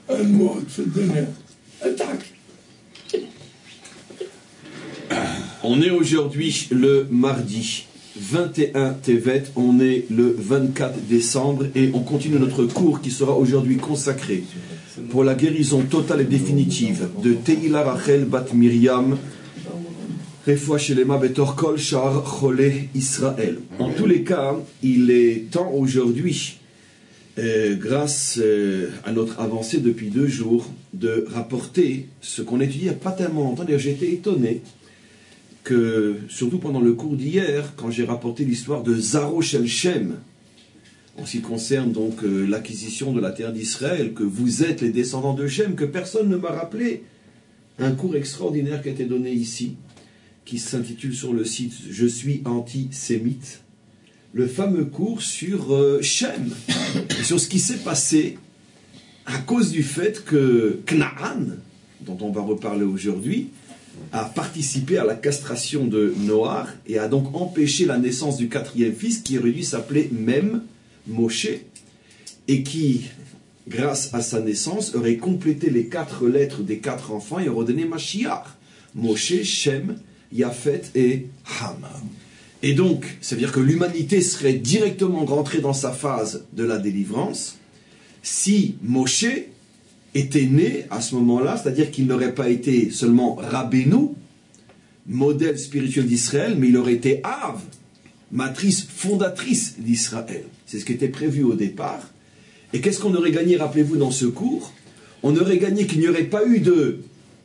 un mot de se donner un tacle. On est aujourd'hui le mardi 21 Tevet, on est le 24 décembre et on continue notre cours qui sera aujourd'hui consacré pour la guérison totale et définitive de Tehila Rachel Bat Miriam, Refoua Shelema Betor Kol Shar Cholé Israël. En tous les cas, il est temps aujourd'hui, grâce à notre avancée depuis 2 jours, de rapporter ce qu'on étudie il n'y a pas tellement longtemps. D'ailleurs, j'ai été étonné que, surtout pendant le cours d'hier, quand j'ai rapporté l'histoire de Zaro Shel Shem, en ce qui concerne donc l'acquisition de la terre d'Israël, que vous êtes les descendants de Shem, que personne ne m'a rappelé, un cours extraordinaire qui a été donné ici, qui s'intitule sur le site « Je suis antisémite », le fameux cours sur Shem, sur ce qui s'est passé à cause du fait que Knaan, dont on va reparler aujourd'hui, a participé à la castration de Noach et a donc empêché la naissance du 4e fils qui aurait dû s'appeler Mem, Moshe, et qui, grâce à sa naissance, aurait complété les 4 lettres des 4 enfants et aurait donné Mashiach, Moshe, Shem, Yafet et Ham. Et donc, ça veut dire que l'humanité serait directement rentrée dans sa phase de la délivrance si Moshe était né à ce moment-là, c'est-à-dire qu'il n'aurait pas été seulement Rabbeinu, modèle spirituel d'Israël, mais il aurait été Av, matrice fondatrice d'Israël. C'est ce qui était prévu au départ. Et qu'est-ce qu'on aurait gagné, rappelez-vous, dans ce cours? On aurait gagné qu'il n'y aurait pas eu de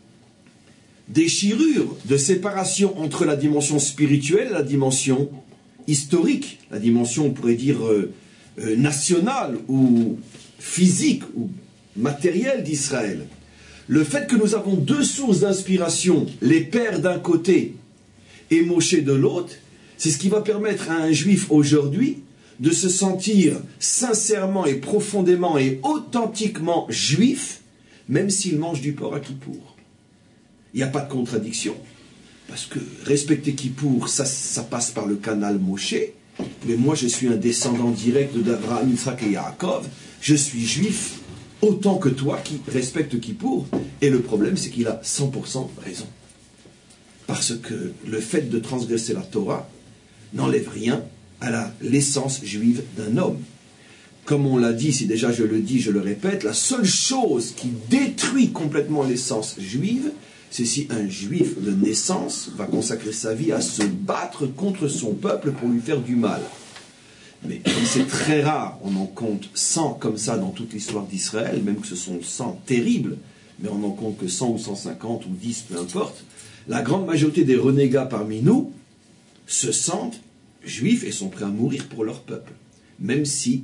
déchirure, de séparation entre la dimension spirituelle et la dimension historique, la dimension, on pourrait dire, nationale ou physique ou matérielle d'Israël. Le fait que nous avons 2 sources d'inspiration, les pères d'un côté et Moshe de l'autre, c'est ce qui va permettre à un juif aujourd'hui de se sentir sincèrement et profondément et authentiquement juif, même s'il mange du porc à Kippour. Il n'y a pas de contradiction, parce que respecter Kippour, ça passe par le canal Moshe, mais moi je suis un descendant direct d'Abraham, Yitzhak et Yaakov, je suis juif autant que toi qui respecte Kippour, et le problème c'est qu'il a 100% raison. Parce que le fait de transgresser la Torah n'enlève rien à l'essence juive d'un homme. Comme on l'a dit, si déjà je le dis, je le répète, la seule chose qui détruit complètement l'essence juive, c'est si un juif de naissance va consacrer sa vie à se battre contre son peuple pour lui faire du mal. Mais comme c'est très rare, on en compte 100 comme ça dans toute l'histoire d'Israël, même que ce sont 100 terribles, mais on n'en compte que 100 ou 150 ou 10, peu importe, la grande majorité des renégats parmi nous se sentent juifs et sont prêts à mourir pour leur peuple, même si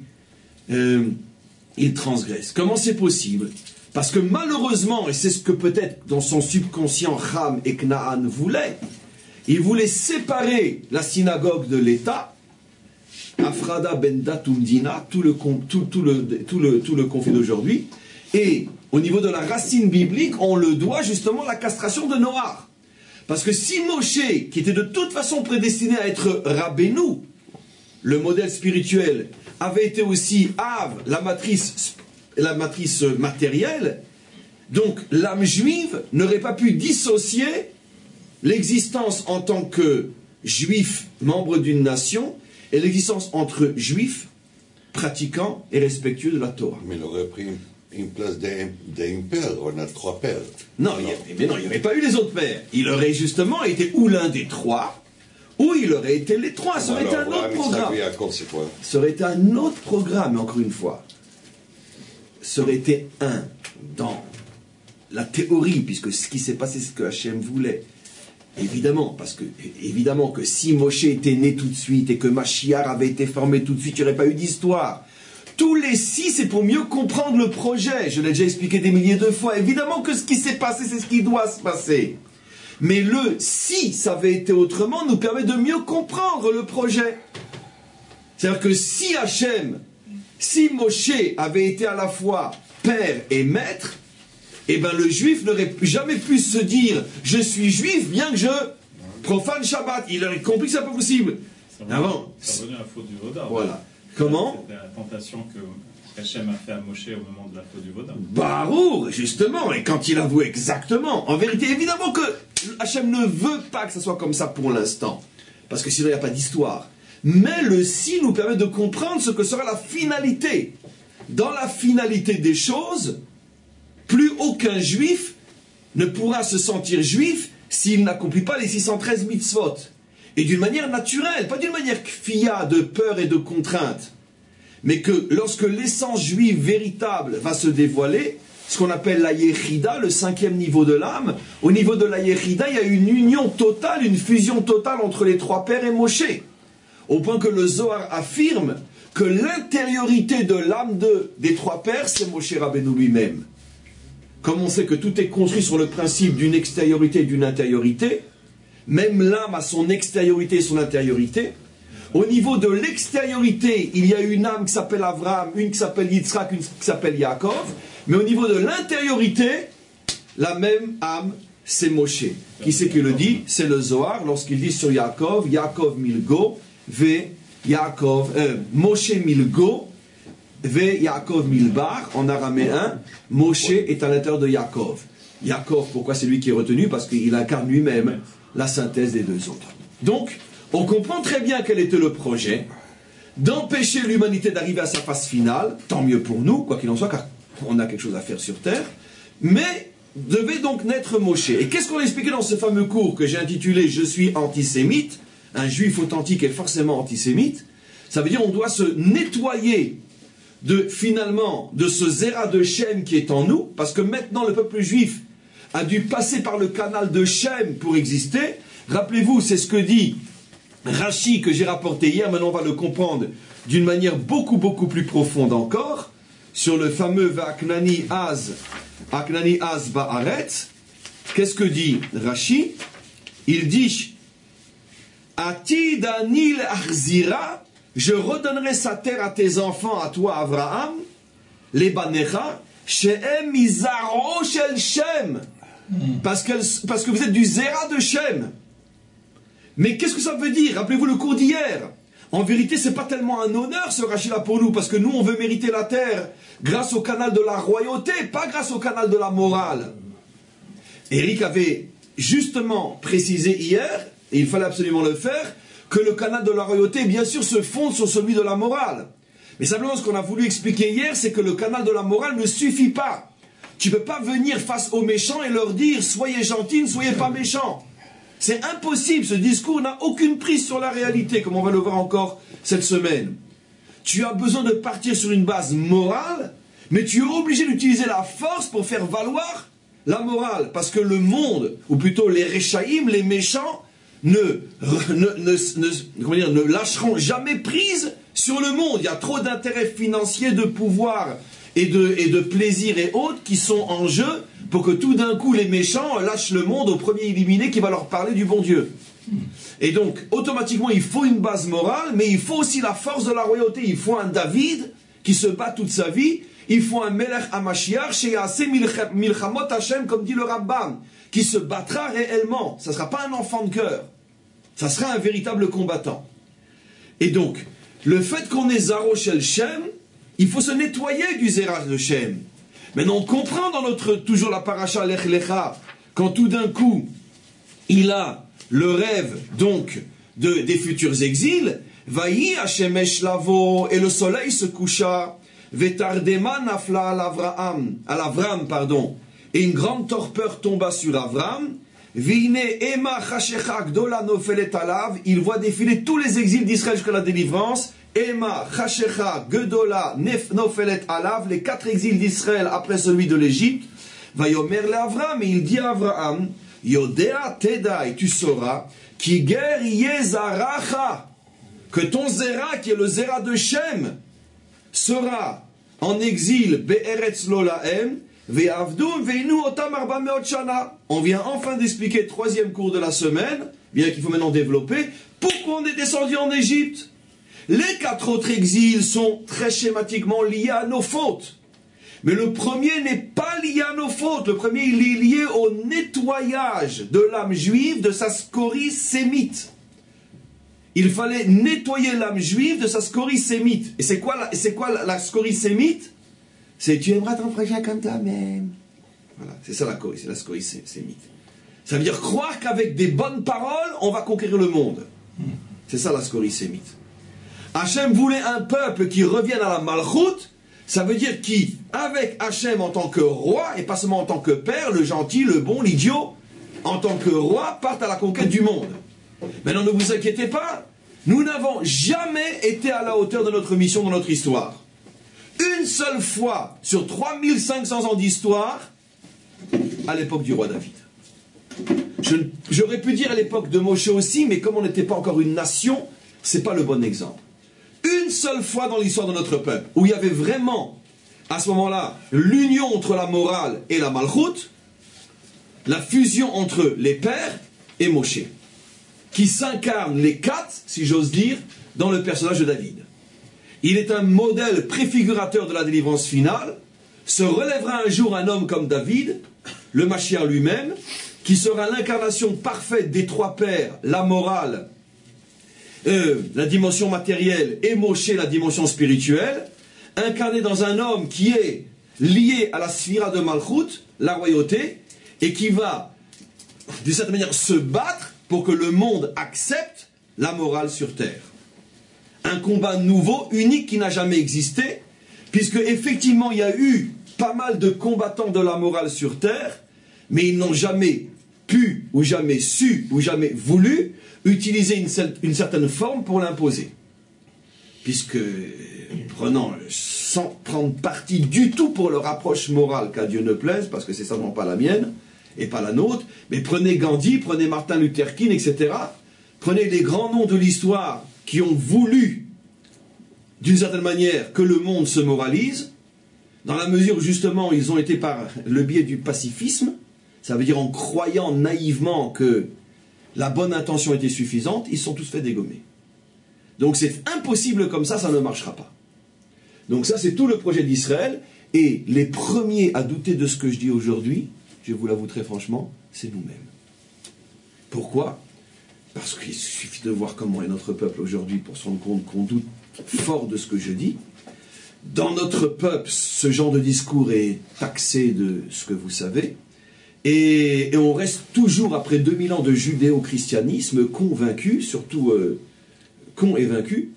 ils transgressent. Comment c'est possible? Parce que malheureusement, et c'est ce que peut-être dans son subconscient Ham et Knaan voulaient, ils voulaient séparer la synagogue de l'État, Afrada Benda Tumdina, tout le conflit d'aujourd'hui, et au niveau de la racine biblique, on le doit justement à la castration de Noach. Parce que si Moshe, qui était de toute façon prédestiné à être Rabbeinu, le modèle spirituel, avait été aussi Av, la matrice matérielle, donc l'âme juive n'aurait pas pu dissocier l'existence en tant que juif, membre d'une nation, et l'existence entre juifs, pratiquants et respectueux de la Torah. Mais il aurait pris une place d'un père, on a 3 pères. Non, mais non, il n'y aurait pas eu les autres pères. Il aurait justement été ou l'un des 3, ou il aurait été les 3. Ça aurait été un autre programme. Ça aurait été un autre programme, encore une fois. Ça aurait été un dans la théorie, puisque ce qui s'est passé, c'est ce que Hachem voulait. Évidemment, parce que évidemment que si Moshe était né tout de suite et que Mashiach avait été formé tout de suite, il n'y aurait pas eu d'histoire. Tous les 6, c'est pour mieux comprendre le projet. Je l'ai déjà expliqué des milliers de fois. Évidemment que ce qui s'est passé, c'est ce qui doit se passer. Mais le si ça avait été autrement nous permet de mieux comprendre le projet. C'est-à-dire que si Hachem, si Moshe avait été à la fois père et maître, eh bien le juif n'aurait jamais pu se dire « je suis juif bien que je profane Shabbat ». Il aurait compris que c'est pas possible. Ça revenait à la faute du Vaudar. Voilà. Comment? C'était la tentation que qu'Hachem a fait à Moshe au moment de la faute du Vaudin. Barour, justement, et quand il avoue exactement, en vérité, évidemment que Hachem ne veut pas que ça soit comme ça pour l'instant, parce que sinon il n'y a pas d'histoire. Mais le si nous permet de comprendre ce que sera la finalité. Dans la finalité des choses, plus aucun juif ne pourra se sentir juif s'il n'accomplit pas les 613 mitzvot. Et d'une manière naturelle, pas d'une manière kfia, de peur et de contrainte. Mais que lorsque l'essence juive véritable va se dévoiler, ce qu'on appelle la Yechida, le 5e niveau de l'âme, au niveau de la Yechida, il y a une union totale, une fusion totale entre les trois pères et Moshe. Au point que le Zohar affirme que l'intériorité de l'âme des trois pères, c'est Moshe Rabbeinu lui-même. Comme on sait que tout est construit sur le principe d'une extériorité et d'une intériorité, même l'âme a son extériorité et son intériorité. Au niveau de l'extériorité, il y a une âme qui s'appelle Avraham, une qui s'appelle Yitzhak, une qui s'appelle Yaakov. Mais au niveau de l'intériorité, la même âme, c'est Moshe. Qui c'est qui le dit? C'est le Zohar, lorsqu'il dit sur Yaakov, Yaakov Milgo, Moshe Milgo, Ve Yaakov Milbar, en araméen, Moshe est à l'intérieur de Yaakov. Yaakov, pourquoi c'est lui qui est retenu? Parce qu'il incarne lui-même la synthèse des deux autres. Donc, on comprend très bien quel était le projet, d'empêcher l'humanité d'arriver à sa phase finale, tant mieux pour nous, quoi qu'il en soit, car on a quelque chose à faire sur Terre, mais devait donc naître Moshe. Et qu'est-ce qu'on a expliqué dans ce fameux cours que j'ai intitulé « Je suis antisémite », un juif authentique est forcément antisémite, ça veut dire on doit se nettoyer finalement de ce Zera de Shem qui est en nous, parce que maintenant le peuple juif a dû passer par le canal de Shem pour exister. Rappelez-vous, c'est ce que dit Rashi que j'ai rapporté hier, maintenant on va le comprendre d'une manière beaucoup plus profonde encore, sur le fameux Aknani Az Ba'aretz. Qu'est-ce que dit Rashi? Il dit Atid anil achzira, je redonnerai sa terre à tes enfants, à toi Abraham, les banecha, she'em mizaro shel Shem, parce que vous êtes du Zera de Shem. Mais qu'est-ce que ça veut dire? Rappelez-vous le cours d'hier. En vérité, c'est pas tellement un honneur ce Rashi-là pour nous, parce que nous, on veut mériter la terre grâce au canal de la royauté, pas grâce au canal de la morale. Eric avait justement précisé hier, et il fallait absolument le faire, que le canal de la royauté, bien sûr, se fonde sur celui de la morale. Mais simplement, ce qu'on a voulu expliquer hier, c'est que le canal de la morale ne suffit pas. Tu ne peux pas venir face aux méchants et leur dire « Soyez gentils, ne soyez pas méchants ». C'est impossible, ce discours n'a aucune prise sur la réalité, comme on va le voir encore cette semaine. Tu as besoin de partir sur une base morale, mais tu es obligé d'utiliser la force pour faire valoir la morale. Parce que le monde, ou plutôt les Réchaïm, les méchants, ne lâcheront jamais prise sur le monde. Il y a trop d'intérêts financiers, de pouvoir et de plaisir et autres qui sont en jeu pour que tout d'un coup les méchants lâchent le monde au premier illuminé qui va leur parler du bon Dieu. Et donc, automatiquement, il faut une base morale, mais il faut aussi la force de la royauté. Il faut un David qui se bat toute sa vie. Il faut un Melech HaMashiach, She'yaseh Milchamot Hashem, comme dit le Rambam, qui se battra réellement. Ça ne sera pas un enfant de cœur. Ça sera un véritable combattant. Et donc, le fait qu'on ait Zaro Shel Shem, il faut se nettoyer du Zera de Shem. Maintenant, on comprend dans toujours la paracha Lech Lecha, quand tout d'un coup, il a le rêve, donc, des futurs exils, Vayi Hashemesh Lavo, et le soleil se coucha, Vetardema Nafla à l'Avram, et une grande torpeur tomba sur Avram, Vine Ema Chashecha Gdola Nofelet Alav, il voit défiler tous les exils d'Israël jusqu'à la délivrance, Ema Chashecha Gdola Nofelet Alav, les 4 exils d'Israël après celui de l'Égypte, Vayomer le Avram, et il dit à Avraham, Yodea Teda, et tu sauras, Ki ger Yezaracha, que ton Zera, qui est le Zera de Shem, sera en exil Be'eretz Lolahem, Ve'avdum ve'inu otam arba meot shana. On vient enfin d'expliquer le 3e cours de la semaine, bien qu'il faut maintenant développer, pourquoi on est descendu en Égypte. Les 4 autres exils sont très schématiquement liés à nos fautes. Mais le premier n'est pas lié à nos fautes. Le premier, il est lié au nettoyage de l'âme juive de sa scorie sémite. il fallait nettoyer l'âme juive de sa scorie sémite. Et c'est quoi la scorie sémite? C'est tu aimeras ton prochain comme toi-même. Voilà, c'est ça la scorie sémite. Ça veut dire croire qu'avec des bonnes paroles, on va conquérir le monde. C'est ça la scorie sémite. Hachem voulait un peuple qui revienne à la malchoute. Ça veut dire qui, avec Hachem en tant que roi, et pas seulement en tant que père, le gentil, le bon, l'idiot, en tant que roi, partent à la conquête du monde. Maintenant, ne vous inquiétez pas, nous n'avons jamais été à la hauteur de notre mission dans notre histoire. Une seule fois sur 3500 ans d'histoire, à l'époque du roi David. J'aurais pu dire à l'époque de Moshe aussi, mais comme on n'était pas encore une nation, c'est pas le bon exemple. Une seule fois dans l'histoire de notre peuple, où il y avait vraiment, à ce moment-là, l'union entre la morale et la malchoute, la fusion entre les pères et Moshe, qui s'incarnent les quatre, si j'ose dire, dans le personnage de David. Il est un modèle préfigurateur de la délivrance finale. Se relèvera un jour un homme comme David, le Mashiach lui-même, qui sera l'incarnation parfaite des trois pères, la morale, la dimension matérielle, et Moshe, la dimension spirituelle, incarné dans un homme qui est lié à la sphira de Malchut, la royauté, et qui va, d'une certaine manière, se battre pour que le monde accepte la morale sur terre. Un combat nouveau, unique, qui n'a jamais existé, puisque effectivement il y a eu pas mal de combattants de la morale sur terre, mais ils n'ont jamais pu, ou jamais su, ou jamais voulu utiliser une certaine forme pour l'imposer. Puisque, sans prendre parti du tout pour leur approche morale, qu'à Dieu ne plaise, parce que c'est certainement pas la mienne, et pas la nôtre, mais prenez Gandhi, prenez Martin Luther King, etc. Prenez les grands noms de l'histoire qui ont voulu, d'une certaine manière, que le monde se moralise, dans la mesure où justement ils ont été par le biais du pacifisme, ça veut dire en croyant naïvement que la bonne intention était suffisante, ils se sont tous fait dégommer. Donc c'est impossible comme ça ne marchera pas. Donc ça c'est tout le projet d'Israël, et les premiers à douter de ce que je dis aujourd'hui, je vous l'avoue très franchement, c'est nous-mêmes. Pourquoi? Parce qu'il suffit de voir comment est notre peuple aujourd'hui pour se rendre compte qu'on doute fort de ce que je dis. Dans notre peuple, ce genre de discours est taxé de ce que vous savez, et on reste toujours, après 2000 ans de judéo-christianisme, convaincus, surtout con et vaincu,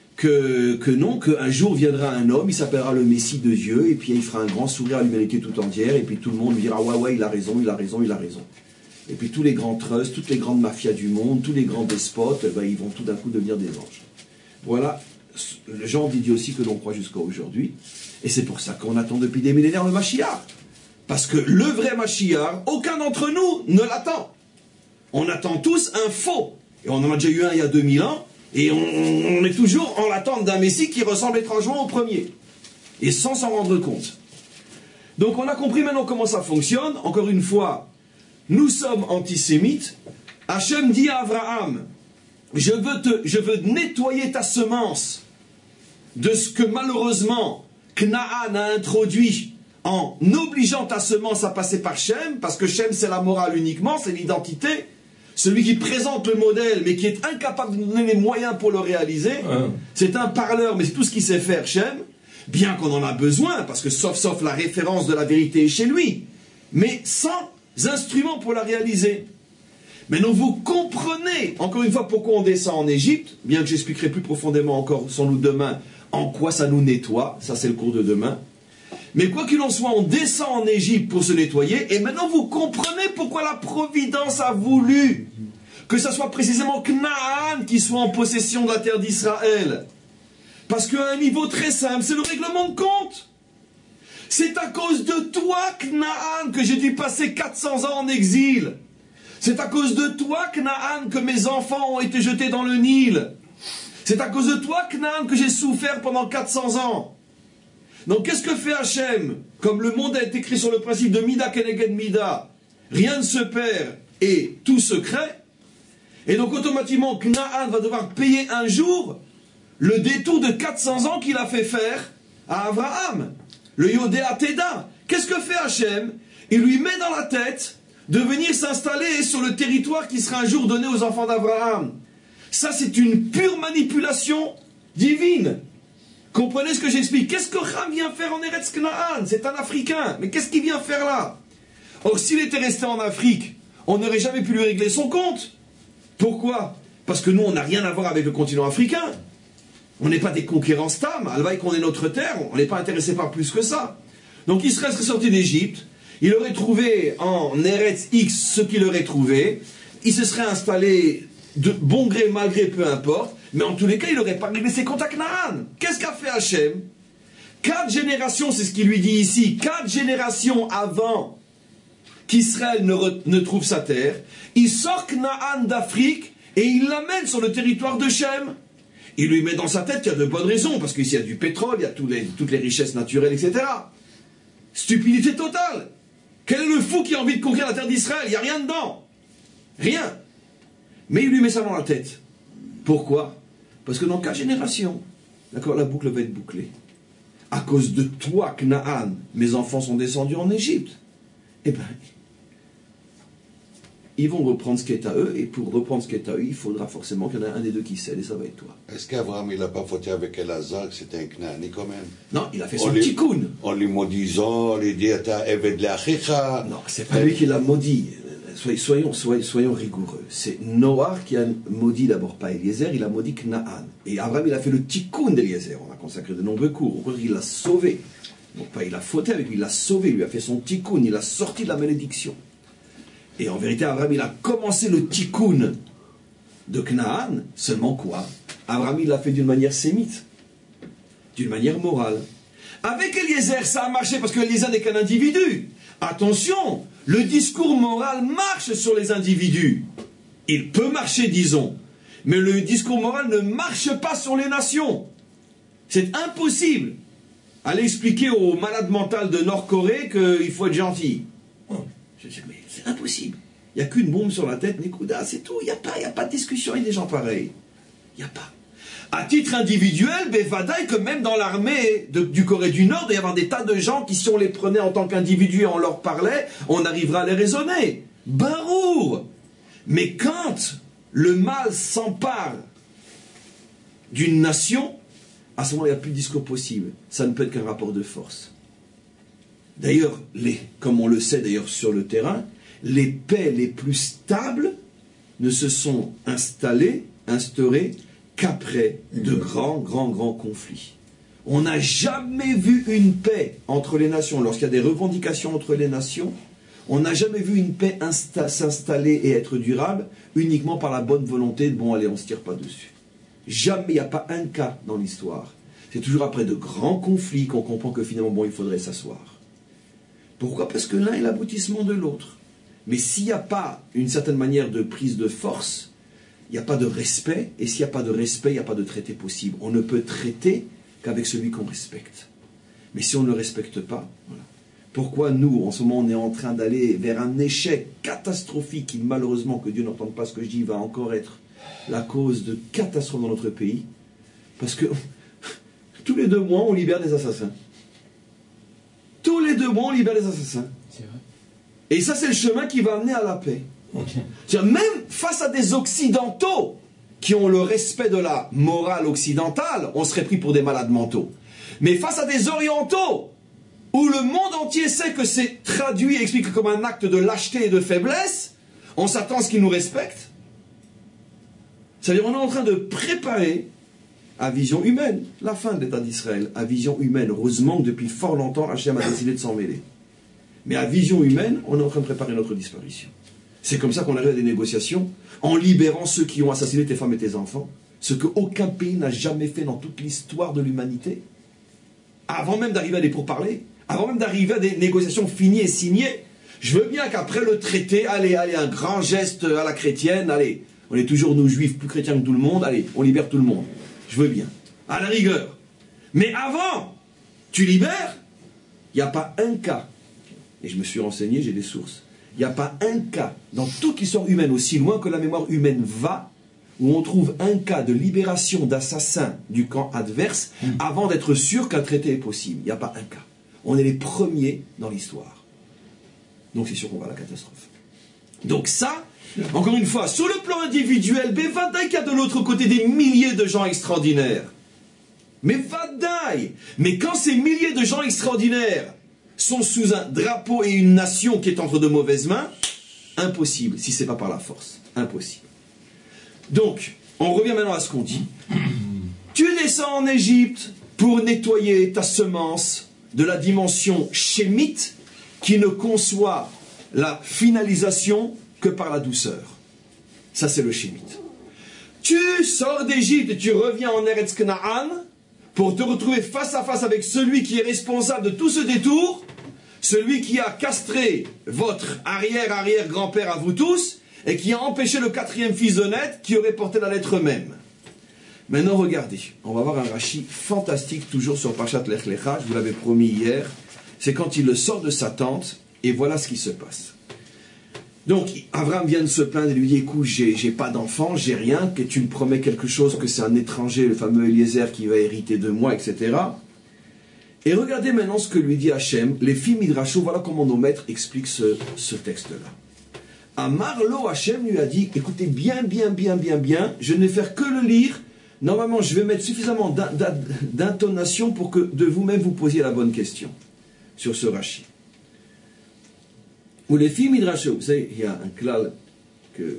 qu'un jour viendra un homme, il s'appellera le Messie de Dieu, et puis il fera un grand sourire à l'humanité tout entière, et puis tout le monde lui dira « ouais, il a raison, il a raison, il a raison ». Et puis tous les grands trusts, toutes les grandes mafias du monde, tous les grands despotes, ils vont tout d'un coup devenir des anges. Voilà le genre d'idiotie que l'on croit jusqu'à aujourd'hui. Et c'est pour ça qu'on attend depuis des millénaires le Mashiach. Parce que le vrai Mashiach, aucun d'entre nous ne l'attend. On attend tous un faux. Et on en a déjà eu un il y a 2000 ans, et on est toujours en l'attente d'un Messie qui ressemble étrangement au premier. Et sans s'en rendre compte. Donc on a compris maintenant comment ça fonctionne. Encore une fois, nous sommes antisémites. Hachem dit à Abraham, je veux nettoyer ta semence de ce que malheureusement Knaan a introduit en obligeant ta semence à passer par Shem, parce que Shem c'est la morale uniquement, c'est l'identité, celui qui présente le modèle mais qui est incapable de donner les moyens pour le réaliser, c'est un parleur mais c'est tout ce qu'il sait faire Shem, bien qu'on en a besoin, parce que sauf la référence de la vérité est chez lui, mais sans instruments pour la réaliser. Maintenant vous comprenez, encore une fois, pourquoi on descend en Égypte, bien que j'expliquerai plus profondément encore sans doute demain en quoi ça nous nettoie, ça c'est le cours de demain. Mais quoi qu'il en soit, on descend en Égypte pour se nettoyer, et maintenant vous comprenez pourquoi la Providence a voulu que ce soit précisément Knaan qui soit en possession de la terre d'Israël. Parce qu'à un niveau très simple, c'est le règlement de compte. C'est à cause de toi, Knaan, que j'ai dû passer 400 ans en exil. C'est à cause de toi, Knaan, que mes enfants ont été jetés dans le Nil. C'est à cause de toi, Knaan, que j'ai souffert pendant 400 ans. Donc qu'est-ce que fait Hachem? Comme le monde est écrit sur le principe de Mida Keneged Mida, rien ne se perd et tout se crée. Et donc automatiquement, Knaan va devoir payer un jour le détour de 400 ans qu'il a fait faire à Abraham. Le Yodéa Teda. Qu'est-ce que fait Hachem? Il lui met dans la tête de venir s'installer sur le territoire qui sera un jour donné aux enfants d'Abraham. Ça, c'est une pure manipulation divine. Comprenez ce que j'explique. Qu'est-ce que Ham vient faire en Eretz Kna'an? C'est un Africain. Mais qu'est-ce qu'il vient faire là? Or, s'il était resté en Afrique, on n'aurait jamais pu lui régler son compte. Pourquoi? Parce que nous, on n'a rien à voir avec le continent africain. On n'est pas des conquérants stam. Alvaï qu'on est notre terre, on n'est pas intéressé par plus que ça. Donc Israël serait sorti d'Égypte, il aurait trouvé en Eretz X ce qu'il aurait trouvé, il se serait installé de bon gré, mal gré, peu importe, mais en tous les cas, il n'aurait pas réglé ses comptes à Canaan. Qu'est-ce qu'a fait Hachem? 4 générations, c'est ce qu'il lui dit ici, 4 générations avant qu'Israël ne trouve sa terre, il sort Canaan d'Afrique et il l'amène sur le territoire de Shem. Il lui met dans sa tête qu'il y a de bonnes raisons, parce qu'ici il y a du pétrole, il y a toutes les richesses naturelles, etc. Stupidité totale. Quel est le fou qui a envie de conquérir la terre d'Israël? Il n'y a rien dedans. Rien. Mais il lui met ça dans la tête. Pourquoi? Parce que dans 4 générations, d'accord, la boucle va être bouclée. À cause de toi, Canaan, mes enfants sont descendus en Égypte. Eh bien, ils vont reprendre ce qui est à eux, et pour reprendre ce qui est à eux, il faudra forcément qu'il y en ait un des deux qui cède, et ça va être toi. Est-ce qu'Abraham, il n'a pas fauté avec Elazar, que c'était un Knaani quand même? Non, il a fait son tikkun. En lui maudisant, lui dit, t'as Eved l'Achicha. Non, c'est pas lui qui l'a maudit. Soyons rigoureux. C'est Noah qui a maudit d'abord pas Eliezer, il a maudit Knaan. Et Abraham, il a fait le tikkun d'Eliezer. On a consacré de nombreux cours. Il l'a sauvé. Donc pas il a fauté avec lui, il l'a sauvé, il lui a fait son tikkun, il l'a sorti de la malédiction. Et en vérité, Abraham, il a commencé le tikkun de Knaan, seulement quoi? Abraham, il l'a fait d'une manière sémite, d'une manière morale. Avec Eliezer, ça a marché parce que Eliezer n'est qu'un individu. Attention, le discours moral marche sur les individus. Il peut marcher, disons, mais le discours moral ne marche pas sur les nations. C'est impossible. Allez expliquer au malade mental de Nord-Corée qu'il faut être gentil. Mais c'est impossible. Il n'y a qu'une bombe sur la tête, Nekuda, c'est tout. Il n'y a pas de discussion avec des gens pareils. Il n'y a pas. À titre individuel, Bevadaï, que même dans l'armée du Corée du Nord, il doit y avoir des tas de gens qui, si on les prenait en tant qu'individus et on leur parlait, on arrivera à les raisonner. Barour. Mais quand le mal s'empare d'une nation, à ce moment, il n'y a plus de discours possible. Ça ne peut être qu'un rapport de force. D'ailleurs, comme on le sait d'ailleurs sur le terrain, les paix les plus stables ne se sont instaurées qu'après de grands conflits. On n'a jamais vu une paix entre les nations, lorsqu'il y a des revendications entre les nations, on n'a jamais vu une paix s'installer et être durable uniquement par la bonne volonté de « bon allez, on ne se tire pas dessus ». Jamais, il n'y a pas un cas dans l'histoire. C'est toujours après de grands conflits qu'on comprend que finalement, bon, il faudrait s'asseoir. Pourquoi? Parce que l'un est l'aboutissement de l'autre. Mais s'il n'y a pas une certaine manière de prise de force, il n'y a pas de respect, et s'il n'y a pas de respect, il n'y a pas de traité possible. On ne peut traiter qu'avec celui qu'on respecte. Mais si on ne le respecte pas, voilà. Pourquoi nous, en ce moment, on est en train d'aller vers un échec catastrophique qui, malheureusement, que Dieu n'entende pas ce que je dis, va encore être la cause de catastrophes dans notre pays? Parce que tous les 2 mois, on libère des assassins. Tous les 2 mois, on libère des assassins. C'est vrai. Et ça, c'est le chemin qui va amener à la paix. C'est-à-dire, même face à des Occidentaux qui ont le respect de la morale occidentale, on serait pris pour des malades mentaux. Mais face à des Orientaux, où le monde entier sait que c'est traduit et expliqué comme un acte de lâcheté et de faiblesse, on s'attend à ce qu'ils nous respectent. C'est-à-dire, on est en train de préparer à vision humaine la fin de l'État d'Israël, à vision humaine. Heureusement que depuis fort longtemps, Hachem a décidé de s'en mêler. Mais à vision humaine, on est en train de préparer notre disparition. C'est comme ça qu'on arrive à des négociations, en libérant ceux qui ont assassiné tes femmes et tes enfants, ce qu'aucun pays n'a jamais fait dans toute l'histoire de l'humanité. Avant même d'arriver à des pourparlers, avant même d'arriver à des négociations finies et signées, je veux bien qu'après le traité, allez, un grand geste à la chrétienne, allez, on est toujours nous juifs plus chrétiens que tout le monde, allez, on libère tout le monde. Je veux bien, à la rigueur. Mais avant, tu libères, il n'y a pas un cas, et je me suis renseigné, j'ai des sources, il n'y a pas un cas dans toute l'histoire humaine, aussi loin que la mémoire humaine va, où on trouve un cas de libération d'assassins du camp adverse avant d'être sûr qu'un traité est possible. Il n'y a pas un cas. On est les premiers dans l'histoire. Donc c'est sûr qu'on va à la catastrophe. Donc ça, Encore une fois, sur le plan individuel, Bevadaï qu'il y a de l'autre côté des milliers de gens extraordinaires. Mais Vadaï! Mais quand ces milliers de gens extraordinaires sont sous un drapeau et une nation qui est entre de mauvaises mains, impossible, si ce n'est pas par la force. Impossible. Donc, on revient maintenant à ce qu'on dit. Tu descends en Égypte pour nettoyer ta semence de la dimension chémite qui ne conçoit la finalisation que par la douceur. Ça, c'est le chémite. Tu sors d'Égypte et tu reviens en Eretz Kna'an pour te retrouver face à face avec celui qui est responsable de tout ce détour, celui qui a castré votre arrière-arrière-grand-père à vous tous et qui a empêché le 4e fils d'Honnête qui aurait porté la lettre même. Maintenant, regardez, on va voir un Rashi fantastique, toujours sur Parashat Lech Lecha, je vous l'avais promis hier, c'est quand il le sort de sa tente, et voilà ce qui se passe. Donc, Abraham vient de se plaindre et lui dit, écoute, j'ai pas d'enfant, j'ai rien, que tu me promets quelque chose, que c'est un étranger, le fameux Eliezer, qui va hériter de moi, etc. Et regardez maintenant ce que lui dit Hachem, les filles Midrasho, voilà comment nos maîtres expliquent ce texte-là. Amarlo, Hachem lui a dit, écoutez bien, je ne vais faire que le lire. Normalement, je vais mettre suffisamment d'intonation pour que de vous-même vous posiez la bonne question sur ce Rashi. Ou les filles Midrasho, vous savez, il y a un klal que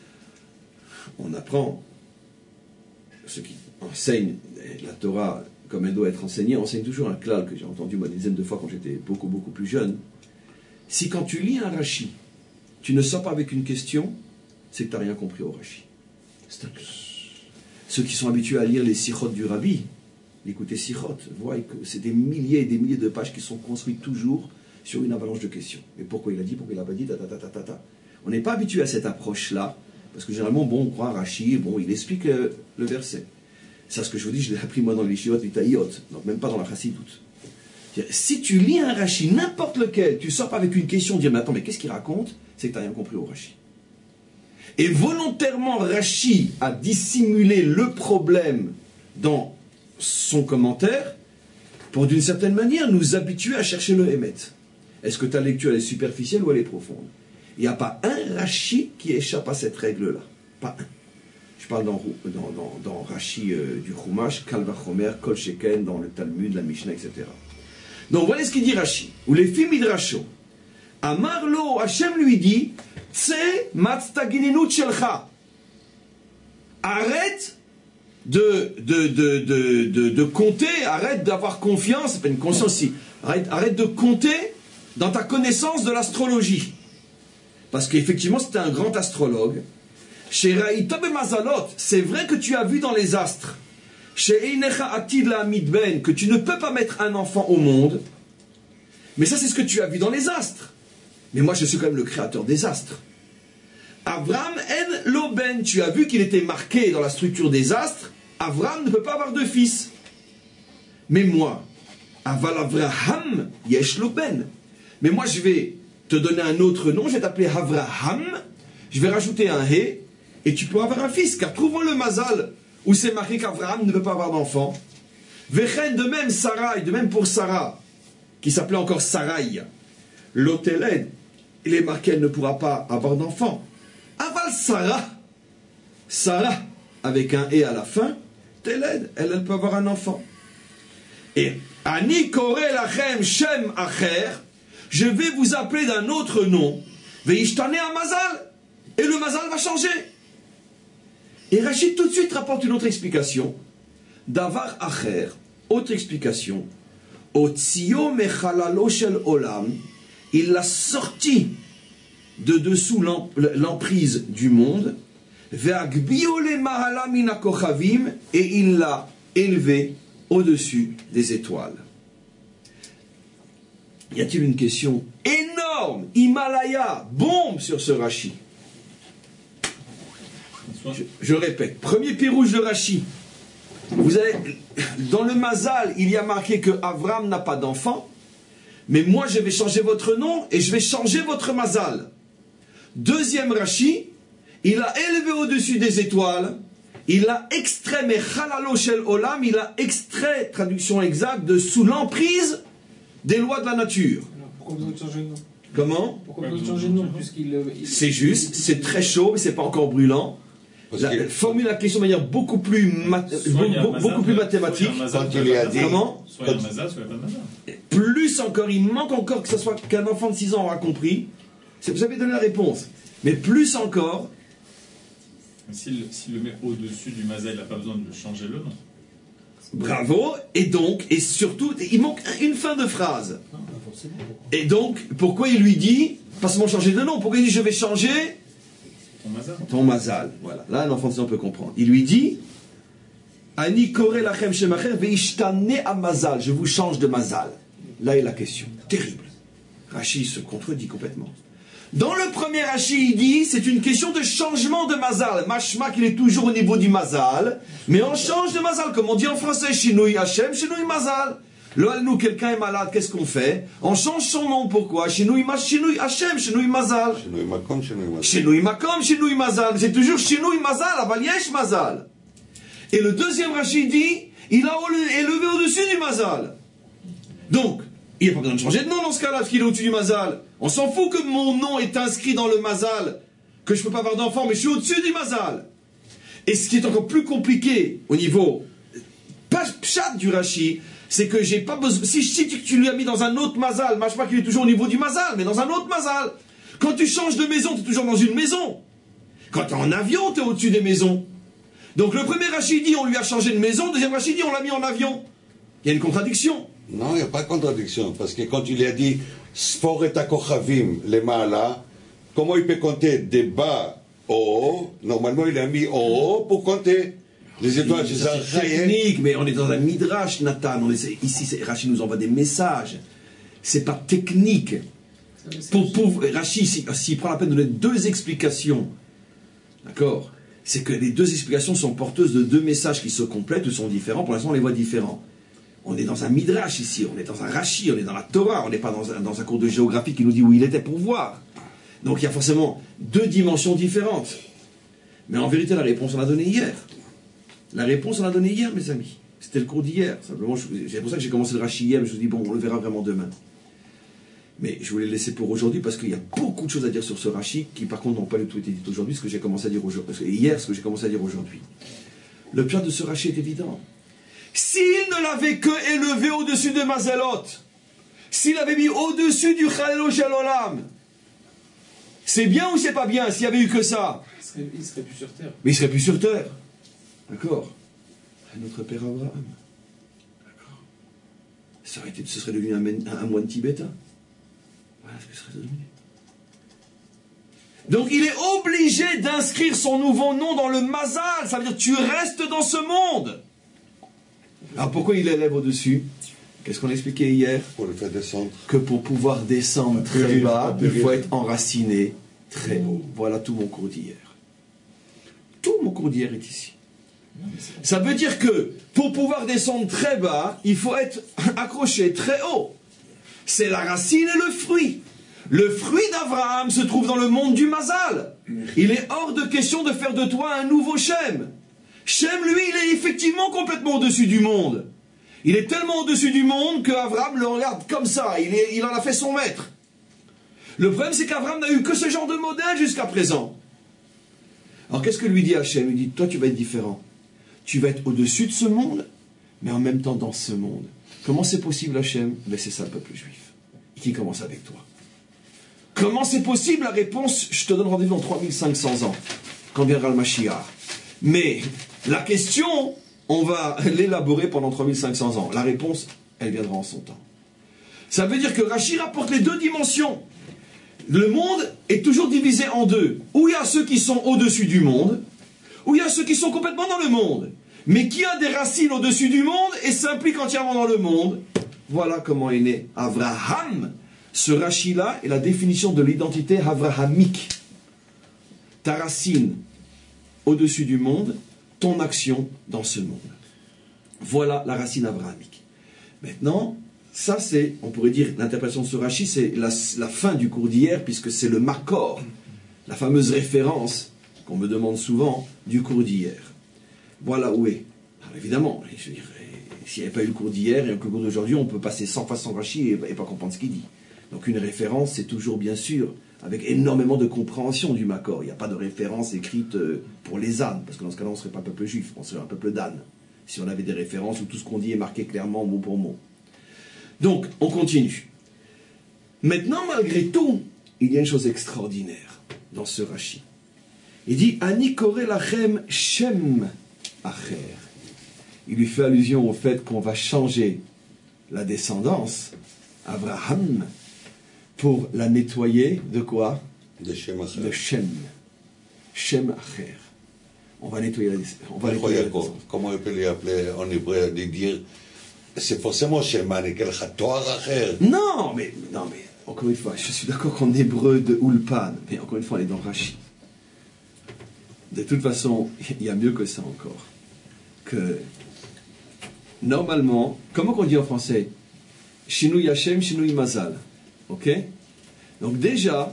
on apprend, ceux qui enseignent la Torah comme elle doit être enseignée, enseignent toujours un klal que j'ai entendu moi des dizaines de fois quand j'étais beaucoup plus jeune. Si quand tu lis un Rashi, tu ne sors pas avec une question, c'est que tu n'as rien compris au Rashi. C'est un klal. Ceux qui sont habitués à lire les sichot du Rabbi, écoutez sichot, voient que c'est des milliers et des milliers de pages qui sont construites toujours sur une avalanche de questions. Et pourquoi il a dit, pourquoi il n'a pas dit, On n'est pas habitué à cette approche-là, parce que généralement, bon, on croit Rashi, bon, il explique le verset. C'est ce que je vous dis, je l'ai appris moi dans les Yeshivot Vitayot, donc même pas dans la Chassidoute. Si tu lis un Rashi, n'importe lequel, tu sors pas avec une question, dire, mais attends, mais qu'est-ce qu'il raconte? C'est que tu n'as rien compris au Rashi. Et volontairement, Rashi a dissimulé le problème dans son commentaire pour, d'une certaine manière, nous habituer à chercher le Hémet. Est-ce que ta lecture elle est superficielle ou elle est profonde? Il n'y a pas un Rashi qui échappe à cette règle-là. Pas un. Je parle dans Rashi du Chumash, Kal Vachomer, Kol Sheken, dans le Talmud, la Mishnah, etc. Donc voilà ce qu'il dit Rashi. Ou les filles Midrasho. Amarlo, Hachem lui dit, Tse matztagininut shelcha. Arrête de compter, arrête d'avoir confiance, c'est pas une conscience si, arrête de compter dans ta connaissance de l'astrologie. Parce qu'effectivement, c'était un grand astrologue. Chez Raïta Bemazalot, c'est vrai que tu as vu dans les astres, chez Einecha Atid la Midben, que tu ne peux pas mettre un enfant au monde. Mais ça, c'est ce que tu as vu dans les astres. Mais moi, je suis quand même le créateur des astres. Avraham en Loben, tu as vu qu'il était marqué dans la structure des astres. Avraham ne peut pas avoir de fils. Mais moi, Aval Avraham Yesh Loben. Mais moi, je vais te donner un autre nom, je vais t'appeler Avraham. Je vais rajouter un He, et tu peux avoir un fils. Car trouvons le Mazal où c'est marqué qu'Avraham ne peut pas avoir d'enfant. Vechen, de même Sarai, de même pour Sarah, qui s'appelait encore Sarai. L'Oteled, il est marqué elle ne pourra pas avoir d'enfant. Aval Sarah, avec un et à la fin, Teled, elle peut avoir un enfant. Et Ani Kore Lachem Shem Acher, je vais vous appeler d'un autre nom, Veishtane a Mazal, et le Mazal va changer. Et Rachid tout de suite rapporte une autre explication. Davar Acher, autre explication. Otzio Mechalalo Shel Olam, il l'a sorti de dessous l'emprise du monde, et il l'a élevé au-dessus des étoiles. Y a-t-il une question énorme, Himalaya, bombe sur ce Rashi? Je répète, premier pirouge de Rashi. Vous avez, dans le Mazal, il y a marqué que Avram n'a pas d'enfant, mais moi je vais changer votre nom et je vais changer votre Mazal. Deuxième Rashi, il a élevé au-dessus des étoiles, il a extrait, mais Chalalo Shel Olam, il a extrait, traduction exacte, de sous l'emprise des lois de la nature. Alors, pourquoi besoin de changer le nom? Comment? Pourquoi peut changer de nom puisqu'il... C'est juste, c'est très chaud, mais c'est pas encore brûlant. Formule la question de manière beaucoup plus, beaucoup plus mathématique. Quand il est à dire... Comment? Soit il y a un mazal, soit il n'y a pas de mazal. Plus encore, il manque encore que ce soit qu'un enfant de 6 ans aura compris. Vous avez donné la réponse. Mais plus encore... S'il le met au-dessus du mazal, il n'a pas besoin de changer le nom. Bravo. Et donc, et surtout, il manque une fin de phrase. Et donc, pourquoi il lui dit, pas seulement changer de nom, pourquoi il dit je vais changer ton mazal. Voilà. Là, un enfant de 6 ans peut comprendre. Il lui dit, Ani kore lachem shemacher veishtane a mazal. Je vous change de mazal. Là est la question. Terrible. Rashi se contredit complètement. Dans le premier Rashi, il dit, c'est une question de changement de mazal. Mashma qu'il est toujours au niveau du mazal, mais on change de mazal. Comme on dit en français, Shinui Hashem, Shinui mazal. Là, nous, quelqu'un est malade, qu'est-ce qu'on fait? On change son nom, pourquoi? Shinui Hashem, Shinui mazal. Shinui makom, shinui mazal. Shinui makom, Shinui mazal. C'est toujours Shinui mazal, aval yesh mazal. Et le deuxième Rashi dit, il a élevé au-dessus du mazal. Donc, il n'y a pas besoin de changer de nom dans ce cas-là, parce qu'il est au-dessus du mazal. On s'en fout que mon nom est inscrit dans le mazal, que je ne peux pas avoir d'enfant, mais je suis au-dessus du mazal. Et ce qui est encore plus compliqué au niveau pshat du Rashi, c'est que j'ai pas besoin. Si tu lui as mis dans un autre mazal, je sais pas qu'il est toujours au niveau du mazal, mais dans un autre mazal. Quand tu changes de maison, tu es toujours dans une maison. Quand tu es en avion, tu es au-dessus des maisons. Donc le premier Rashi dit on lui a changé de maison, le deuxième Rashi dit on l'a mis en avion. Il y a une contradiction. Non, il n'y a pas de contradiction, parce que quand il a dit Sfor et Akochavim, les Maala, comment il peut compter des bas au haut? Normalement, il a mis au haut pour compter les étoiles. C'est technique, mais on est dans un midrash, Nathan. Ici, Rashi nous envoie des messages. C'est pas technique. Rashi, s'il prend la peine de donner 2 explications, d'accord, c'est que les 2 explications sont porteuses de 2 messages qui se complètent ou sont différents. Pour l'instant, on les voit différents. On est dans un midrash ici, on est dans un Rashi, on est dans la Torah, on n'est pas dans un cours de géographie qui nous dit où il était pour voir. Donc il y a forcément 2 dimensions différentes. Mais en vérité, la réponse on l'a donnée hier. La réponse on l'a donnée hier, mes amis. C'était le cours d'hier. Simplement, c'est pour ça que j'ai commencé le Rashi hier, mais je me suis dit, bon, on le verra vraiment demain. Mais je voulais le laisser pour aujourd'hui parce qu'il y a beaucoup de choses à dire sur ce Rashi qui, par contre, n'ont pas du tout été dites aujourd'hui, ce que j'ai commencé à dire aujourd'hui. Parce que hier, ce que j'ai commencé à dire aujourd'hui. Le pire de ce Rashi est évident. S'il ne l'avait que élevé au-dessus de Mazelot, s'il avait mis au-dessus du Chalelo Shel Olam, c'est bien ou c'est pas bien s'il n'y avait eu que ça? Il serait plus sur terre. Mais il serait plus sur terre. D'accord. Notre père Abraham. D'accord. Ce serait devenu un moine tibétain. Voilà ce que ce serait devenu. Donc il est obligé d'inscrire son nouveau nom dans le Mazal. Ça veut dire tu restes dans ce monde. Alors pourquoi il l'élève au-dessus? Qu'est-ce qu'on a expliqué hier? Pour le faire descendre. Que pour pouvoir descendre très bas, il faut être enraciné très haut. Voilà tout mon cours d'hier. Tout mon cours d'hier est ici. Ça veut dire que pour pouvoir descendre très bas, il faut être accroché très haut. C'est la racine et le fruit. Le fruit d'Abraham se trouve dans le monde du Mazal. Il est hors de question de faire de toi un nouveau Shem. Shem, lui, il est effectivement complètement au-dessus du monde. Il est tellement au-dessus du monde qu'Abraham le regarde comme ça. Il en a fait son maître. Le problème, c'est qu'Abraham n'a eu que ce genre de modèle jusqu'à présent. Alors, qu'est-ce que lui dit Hachem? Il dit, toi, tu vas être différent. Tu vas être au-dessus de ce monde, mais en même temps dans ce monde. Comment c'est possible, Hachem? Ben, c'est ça le peuple juif. Qui commence avec toi. Comment c'est possible? La réponse, je te donne rendez-vous dans 3500 ans, quand viendra le Mashiach. Mais la question, on va l'élaborer pendant 3500 ans. La réponse, elle viendra en son temps. Ça veut dire que Rashi rapporte les 2 dimensions. Le monde est toujours divisé en 2. Où il y a ceux qui sont au-dessus du monde, où il y a ceux qui sont complètement dans le monde. Mais qui a des racines au-dessus du monde et s'implique entièrement dans le monde. Voilà comment est né Avraham. Ce Rashi-là est la définition de l'identité avrahamique. Ta racine au-dessus du monde, ton action dans ce monde. Voilà la racine avrahamique. Maintenant, ça c'est, on pourrait dire, l'interprétation de ce Rashi, c'est la fin du cours d'hier, puisque c'est le Makor, la fameuse référence qu'on me demande souvent du cours d'hier. Voilà où est. Alors évidemment, je veux dire, s'il n'y avait pas eu le cours d'hier et le cours d'aujourd'hui, on peut passer 100 fois sans Rashi et pas comprendre ce qu'il dit. Donc une référence, c'est toujours bien sûr avec énormément de compréhension du Makor. Il n'y a pas de référence écrite pour les ânes, parce que dans ce cas-là, on ne serait pas un peuple juif, on serait un peuple d'ânes. Si on avait des références où tout ce qu'on dit est marqué clairement mot pour mot. Donc, on continue. Maintenant, malgré tout, il y a une chose extraordinaire dans ce Rashi. Il dit « Ani kore lachem shem acher ». Il lui fait allusion au fait qu'on va changer la descendance, Abraham, pour la nettoyer de quoi? De Shem Acher. De Shem. Shem Acher. On va nettoyer la descendance. Comment on peut lui appeler en hébreu, de dire c'est forcément Shema, quel Chatoar Acher. Non, mais encore une fois, je suis d'accord qu'en hébreu de Ulpan, mais encore une fois, on est dans Rashi. De toute façon, il y a mieux que ça encore. Que normalement, comment on dit en français? Shinui Hashem, Shinui Mazal. Ok? Donc déjà,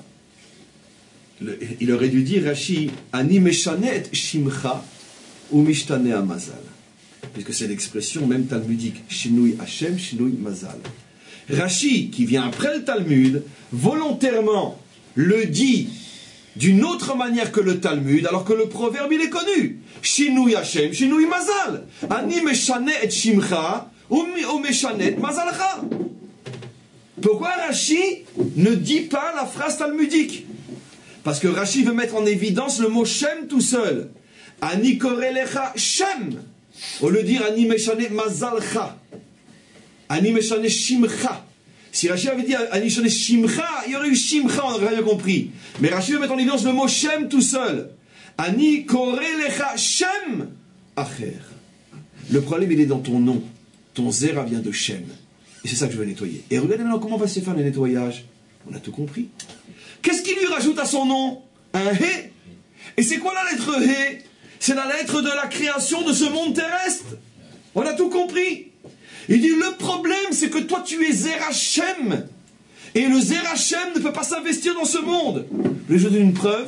il aurait dû dire Rashi, Ani Meshanet Shimcha ou Mishtane Mazal. Puisque c'est l'expression même talmudique. Shinui Hashem, Shinui Mazal. Rashi, qui vient après le Talmud, volontairement le dit d'une autre manière que le Talmud, alors que le proverbe il est connu. Shinui Hashem, Shinui Mazal. Ani Meshane et Shimcha ou Meshane et Mazalcha. Pourquoi Rashi ne dit pas la phrase talmudique? Parce que Rashi veut mettre en évidence le mot Shem tout seul. Ani korelecha Shem. Au lieu de dire Ani Meshane Mazalcha. Ani Meshane Shimcha. Si Rashi avait dit Ani Meshane Shimcha, il y aurait eu Shimcha, on aurait rien compris. Mais Rashi veut mettre en évidence le mot Shem tout seul. Ani korelecha Shem Acher. Le problème, il est dans ton nom. Ton Zera vient de Shem. Et c'est ça que je veux nettoyer. Et regardez maintenant comment va se faire le nettoyage. On a tout compris. Qu'est-ce qu'il lui rajoute à son nom? Un He. Et c'est quoi la lettre He? C'est la lettre de la création de ce monde terrestre. On a tout compris. Il dit, le problème, c'est que toi, tu es Zerachem. Et le Zerachem ne peut pas s'investir dans ce monde. Je vous donne une preuve.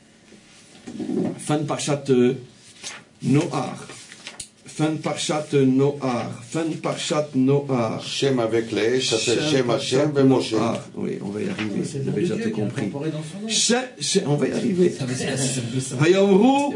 Fin de Parchat Noar. Fin de Parchat Noar. Fin de Parchat Noar. Shem avec les, ça c'est Shem Hashem et Moshe. Oui, on va y arriver. Vous avez déjà tout compris. On va y arriver. Vayomru.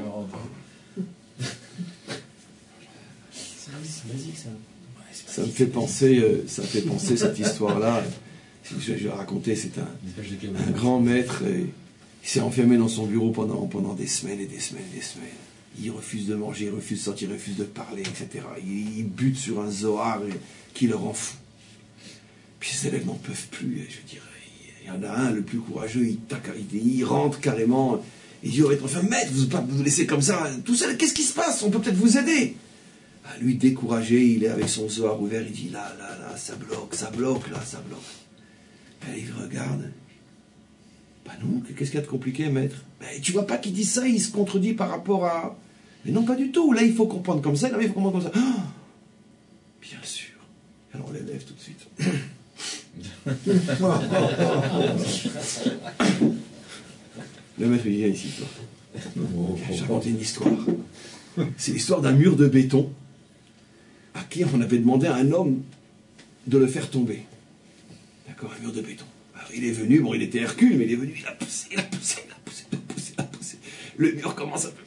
Ça me fait penser cette histoire-là. Je vais raconter, c'est un grand maître. Il s'est enfermé dans son bureau pendant des semaines et des semaines et des semaines. Il refuse de manger, il refuse de sortir, il refuse de parler, etc. Il bute sur un Zohar qui le rend fou. Puis ses élèves n'en peuvent plus. Je veux dire, il y en a un, le plus courageux, il rentre carrément. Il dit, enfin, maître, vous ne pouvez pas vous laisser comme ça, tout seul, qu'est-ce qui se passe? On peut peut-être vous aider. Lui, découragé, il est avec son Zohar ouvert, il dit, là, ça bloque, là, ça bloque. Et il regarde. Bah non, qu'est-ce qu'il y a de compliqué, maître? Mais tu vois pas qu'il dit ça, il se contredit par rapport à... Mais non, pas du tout. Là, il faut comprendre comme ça, là, il faut comprendre comme ça. Oh, bien sûr. Alors, on les lève tout de suite. Le maître il dit, viens ici, toi. J'ai raconté une histoire. C'est l'histoire d'un mur de béton à qui on avait demandé à un homme de le faire tomber. D'accord, un mur de béton. Alors, il est venu, bon, il était Hercule, mais il est venu, il a poussé. Le mur commence à...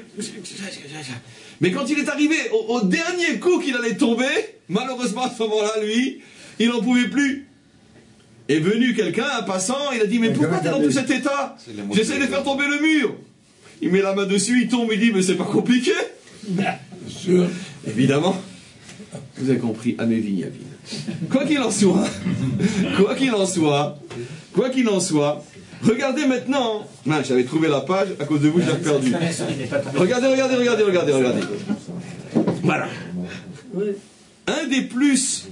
Mais quand il est arrivé au dernier coup qu'il allait tomber, malheureusement à ce moment-là, lui, il n'en pouvait plus. Est venu quelqu'un, un passant, il a dit, mais pourquoi t'es dans tout cet état? J'essaie de faire tomber le mur. Il met la main dessus, il tombe, il dit, mais c'est pas compliqué. Sûr. Évidemment, vous avez compris, à mes vignes. Quoi qu'il en soit, regardez maintenant. Ah, j'avais trouvé la page, à cause de vous, je l'ai perdu. Regardez. Voilà. Un des plus...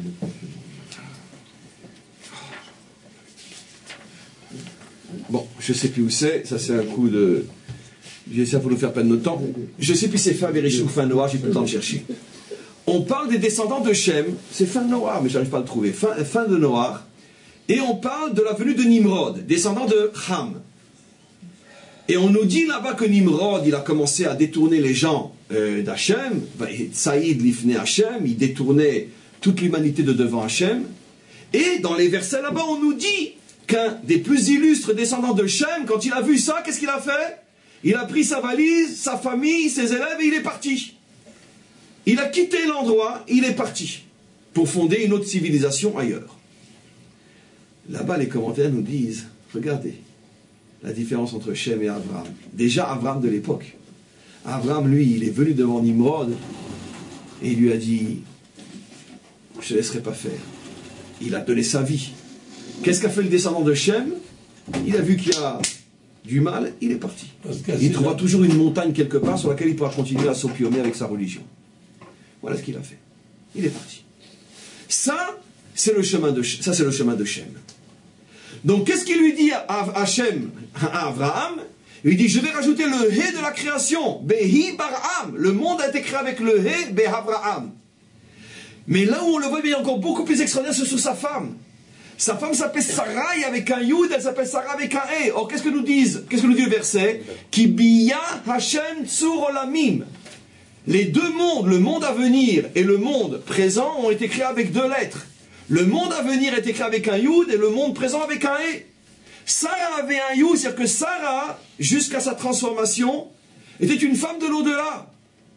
Bon, je sais plus où c'est, ça c'est un coup de... J'essaie pour nous faire perdre notre temps. Je sais plus c'est fin Bereshit ou fin Noah, j'ai plus le temps de chercher. On parle des descendants de Shem, c'est fin Noah, mais j'arrive pas à le trouver. Fin de Noah. Et on parle de la venue de Nimrod, descendant de Ham. Et on nous dit là-bas que Nimrod, il a commencé à détourner les gens d'Hachem, Saïd l'ifne Hachem, il détournait toute l'humanité de devant Hachem. Et dans les versets là-bas, on nous dit qu'un des plus illustres descendants de Shem, quand il a vu ça, qu'est-ce qu'il a fait? Il a pris sa valise, sa famille, ses élèves et il est parti. Il a quitté l'endroit, il est parti pour fonder une autre civilisation ailleurs. Là-bas, les commentaires nous disent, regardez, la différence entre Shem et Abraham. Déjà, Abraham de l'époque. Abraham, lui, il est venu devant Nimrod et il lui a dit, je ne te laisserai pas faire. Il a donné sa vie. Qu'est-ce qu'a fait le descendant de Shem? Il a vu qu'il y a du mal, il est parti. Il trouvera toujours une montagne quelque part sur laquelle il pourra continuer à s'opiumer avec sa religion. Voilà ce qu'il a fait. Il est parti. Ça, c'est le chemin de Shem. Donc, qu'est-ce qu'il lui dit à Shem, à Abraham? Il lui dit, je vais rajouter le He de la création. Behi Barham. Le monde a été créé avec le He, Behavraham. Mais là où on le voit bien encore beaucoup plus extraordinaire, c'est sur sa femme. Sa femme s'appelle Sarai avec un Yud, elle s'appelle Sarah avec un E. Or, qu'est-ce que nous dit le verset? Ki biya Hashem tzur olamim. Les deux mondes, le monde à venir et le monde présent, ont été créés avec deux lettres. Le monde à venir a été créé avec un Yud et le monde présent avec un E. Sarah avait un Yud, c'est-à-dire que Sarah, jusqu'à sa transformation, était une femme de l'au-delà.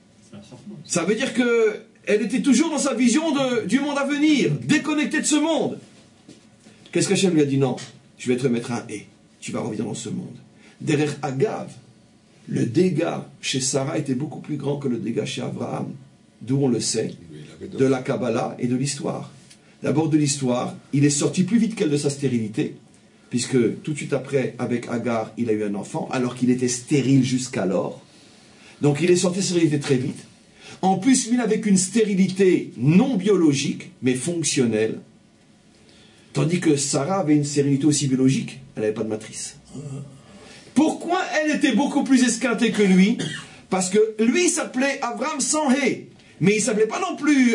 Ça veut dire qu'elle était toujours dans sa vision du monde à venir, déconnectée de ce monde. Qu'est-ce qu'Hachem lui a dit? Non, je vais te mettre un E, tu vas revenir dans ce monde. Derrière Agav, le dégât chez Sarah était beaucoup plus grand que le dégât chez Abraham, d'où on le sait, de la Kabbalah et de l'histoire. D'abord de l'histoire, il est sorti plus vite qu'elle de sa stérilité, puisque tout de suite après, avec Agar, il a eu un enfant, alors qu'il était stérile jusqu'alors. Donc il est sorti de sa stérilité très vite. En plus, lui, avec une stérilité non biologique, mais fonctionnelle, tandis que Sarah avait une stérilité aussi biologique, elle n'avait pas de matrice. Pourquoi elle était beaucoup plus esquintée que lui? Parce que lui s'appelait Abraham sans Hé. Mais il ne s'appelait pas non plus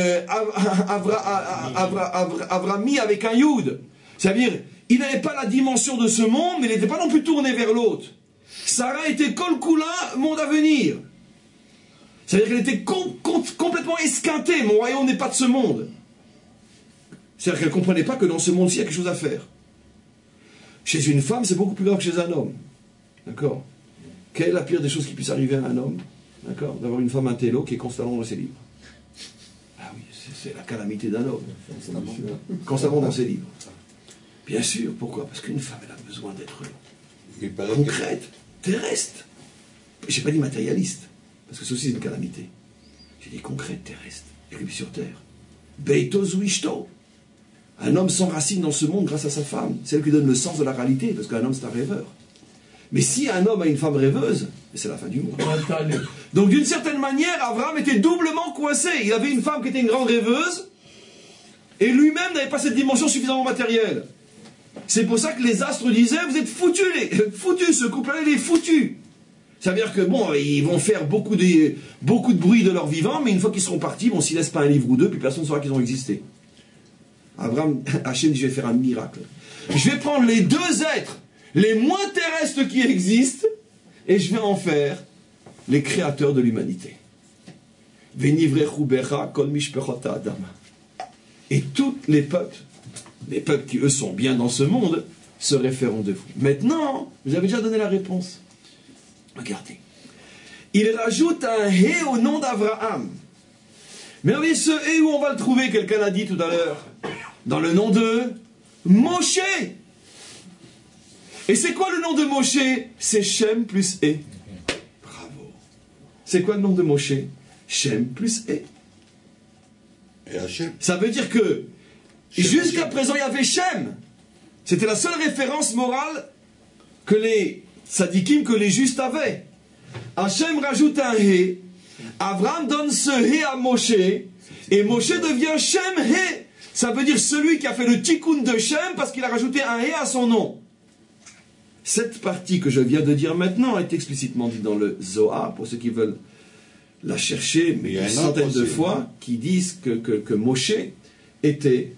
Avrami avec un Yud. C'est-à-dire, il n'avait pas la dimension de ce monde, mais il n'était pas non plus tourné vers l'autre. Sarah était Kol Kula, monde à venir. C'est-à-dire qu'elle était complètement esquintée. Mon royaume n'est pas de ce monde. C'est-à-dire qu'elle ne comprenait pas que dans ce monde-ci, il y a quelque chose à faire. Chez une femme, c'est beaucoup plus grave que chez un homme. D'accord? Quelle est la pire des choses qui puisse arriver à un homme? D'accord? D'avoir une femme intello qui est constamment dans ses livres. Ah oui, c'est la calamité d'un homme. Constamment dans ses livres. Bien sûr, pourquoi? Parce qu'une femme, elle a besoin d'être concrète, terrestre. Je n'ai pas dit matérialiste, parce que ceci c'est une calamité. J'ai dit concrète, terrestre, et puis sur terre. Beito Zuishto. Un homme s'enracine dans ce monde grâce à sa femme. C'est elle qui donne le sens de la réalité, parce qu'un homme c'est un rêveur. Mais si un homme a une femme rêveuse, c'est la fin du monde. Donc d'une certaine manière, Abraham était doublement coincé. Il avait une femme qui était une grande rêveuse, et lui-même n'avait pas cette dimension suffisamment matérielle. C'est pour ça que les astres disaient, vous êtes foutus, ce couple-là, il est foutu. Ça veut dire que, bon, ils vont faire beaucoup de bruit de leur vivant, mais une fois qu'ils seront partis, bon, s'ils ne laissent pas un livre ou deux, puis personne ne saura qu'ils ont existé. Abraham, Hachem dit, je vais faire un miracle. Je vais prendre les deux êtres les moins terrestres qui existent, et je vais en faire les créateurs de l'humanité. Et tous les peuples qui eux sont bien dans ce monde, se référeront de vous. Maintenant, vous avez déjà donné la réponse. Regardez. Il rajoute un Hé au nom d'Abraham. Mais oui, ce Hé, où on va le trouver? Quelqu'un l'a dit tout à l'heure. Dans le nom de Moshe. Et c'est quoi le nom de Moshe? C'est Shem plus E. Bravo. C'est quoi le nom de Moshe? Shem plus E. Et Hachem. Ça veut dire que jusqu'à présent, il y avait Shem. C'était la seule référence morale que les tzadikim, que les justes avaient. Hachem rajoute un He. Abraham donne ce He à Moshe. Et Moshe devient Shem He. Ça veut dire celui qui a fait le tikkun de Shem parce qu'il a rajouté un He à son nom. Cette partie que je viens de dire maintenant est explicitement dite dans le Zohar, pour ceux qui veulent la chercher, mais une centaine de fois, qui disent que Moshe était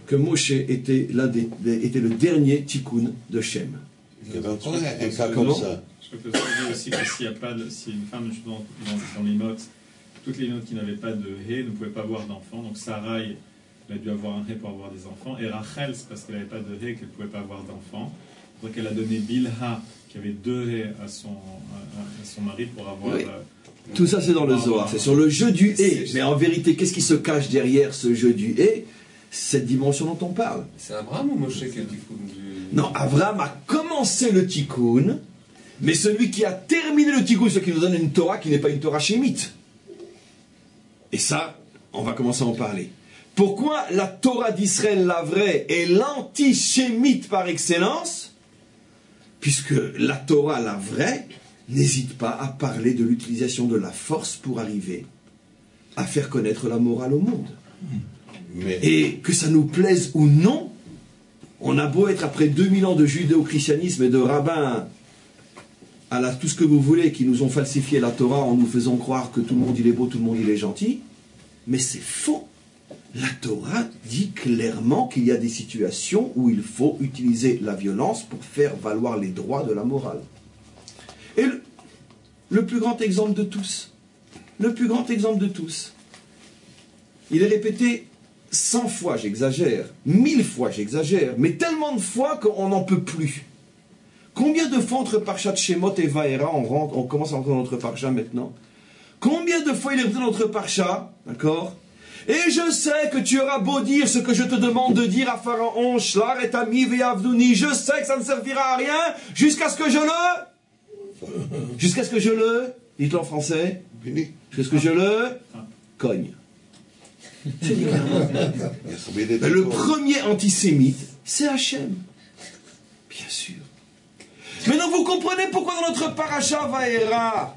le dernier tikkun de Shem. Il y avait encore un cas comme ça. Je peux dire aussi que si une femme dans les notes, toutes les notes qui n'avaient pas de Hé ne pouvaient pas avoir d'enfant, donc Sarai il a dû avoir un hé pour avoir des enfants. Et Rachel, c'est parce qu'elle n'avait pas de hé qu'elle ne pouvait pas avoir d'enfants. Donc elle a donné Bilha, qui avait 2 hé à son mari pour avoir... Oui. Tout ça, c'est dans le Zohar. C'est sur le jeu du hé. Mais en vérité, qu'est-ce qui se cache derrière ce jeu du hé? Cette dimension dont on parle. C'est Abraham ou Moshe qui a le tikkun du... Non, Abraham a commencé le tikkun, mais celui qui a terminé le tikkun, c'est celui qui nous donne une Torah qui n'est pas une Torah shémite. Et ça, on va commencer à en parler. Pourquoi la Torah d'Israël, la vraie, est l'anti-shémite par excellence? Puisque la Torah, la vraie, n'hésite pas à parler de l'utilisation de la force pour arriver à faire connaître la morale au monde. Et que ça nous plaise ou non, on a beau être après 2000 ans de judéo-christianisme et de rabbins à tout ce que vous voulez, qui nous ont falsifié la Torah en nous faisant croire que tout le monde il est beau, tout le monde il est gentil, mais c'est faux. La Torah dit clairement qu'il y a des situations où il faut utiliser la violence pour faire valoir les droits de la morale. Et le plus grand exemple de tous, il est répété 100 fois, j'exagère, 1000 fois, j'exagère, mais tellement de fois qu'on n'en peut plus. Combien de fois entre Parshat Shemot et Vaera, on commence à rentrer dans notre Parsha maintenant? Combien de fois il est répété dans notre Parsha, d'accord? Et je sais que tu auras beau dire ce que je te demande de dire à Pharaon, Shlar et Ami ve'avduni, je sais que ça ne servira à rien jusqu'à ce que je le, dites-le en français, jusqu'à ce que je le cogne. C'est dit clairement. Le premier antisémite, c'est Hachem. Bien sûr. Maintenant, vous comprenez pourquoi dans notre Parasha Vaera,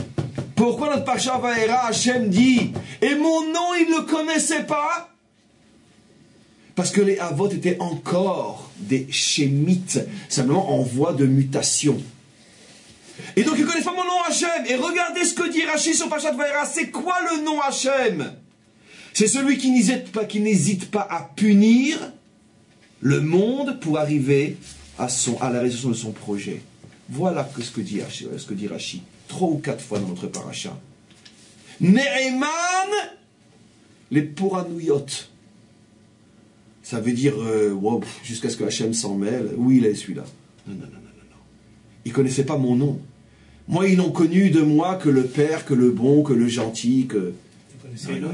Hachem dit, et mon nom, il ne le connaissait pas? Parce que les Avot étaient encore des Shémites, simplement en voie de mutation. Et donc, ils ne connaissent pas mon nom Hachem. Et regardez ce que dit Rashi sur Parashat Vaera. C'est quoi le nom Hachem? C'est celui qui n'hésite pas à punir le monde pour arriver à la réalisation de son projet. Voilà ce que dit Rashi. 3 ou 4 fois dans notre paracha. Ne'eman, les Poranuyot. Ça veut dire, jusqu'à ce que Hachem s'en mêle. Oui, il est celui-là. Non. Ils ne connaissaient pas mon nom. Moi, ils n'ont connu de moi que le Père, que le bon, que le gentil, que... Non.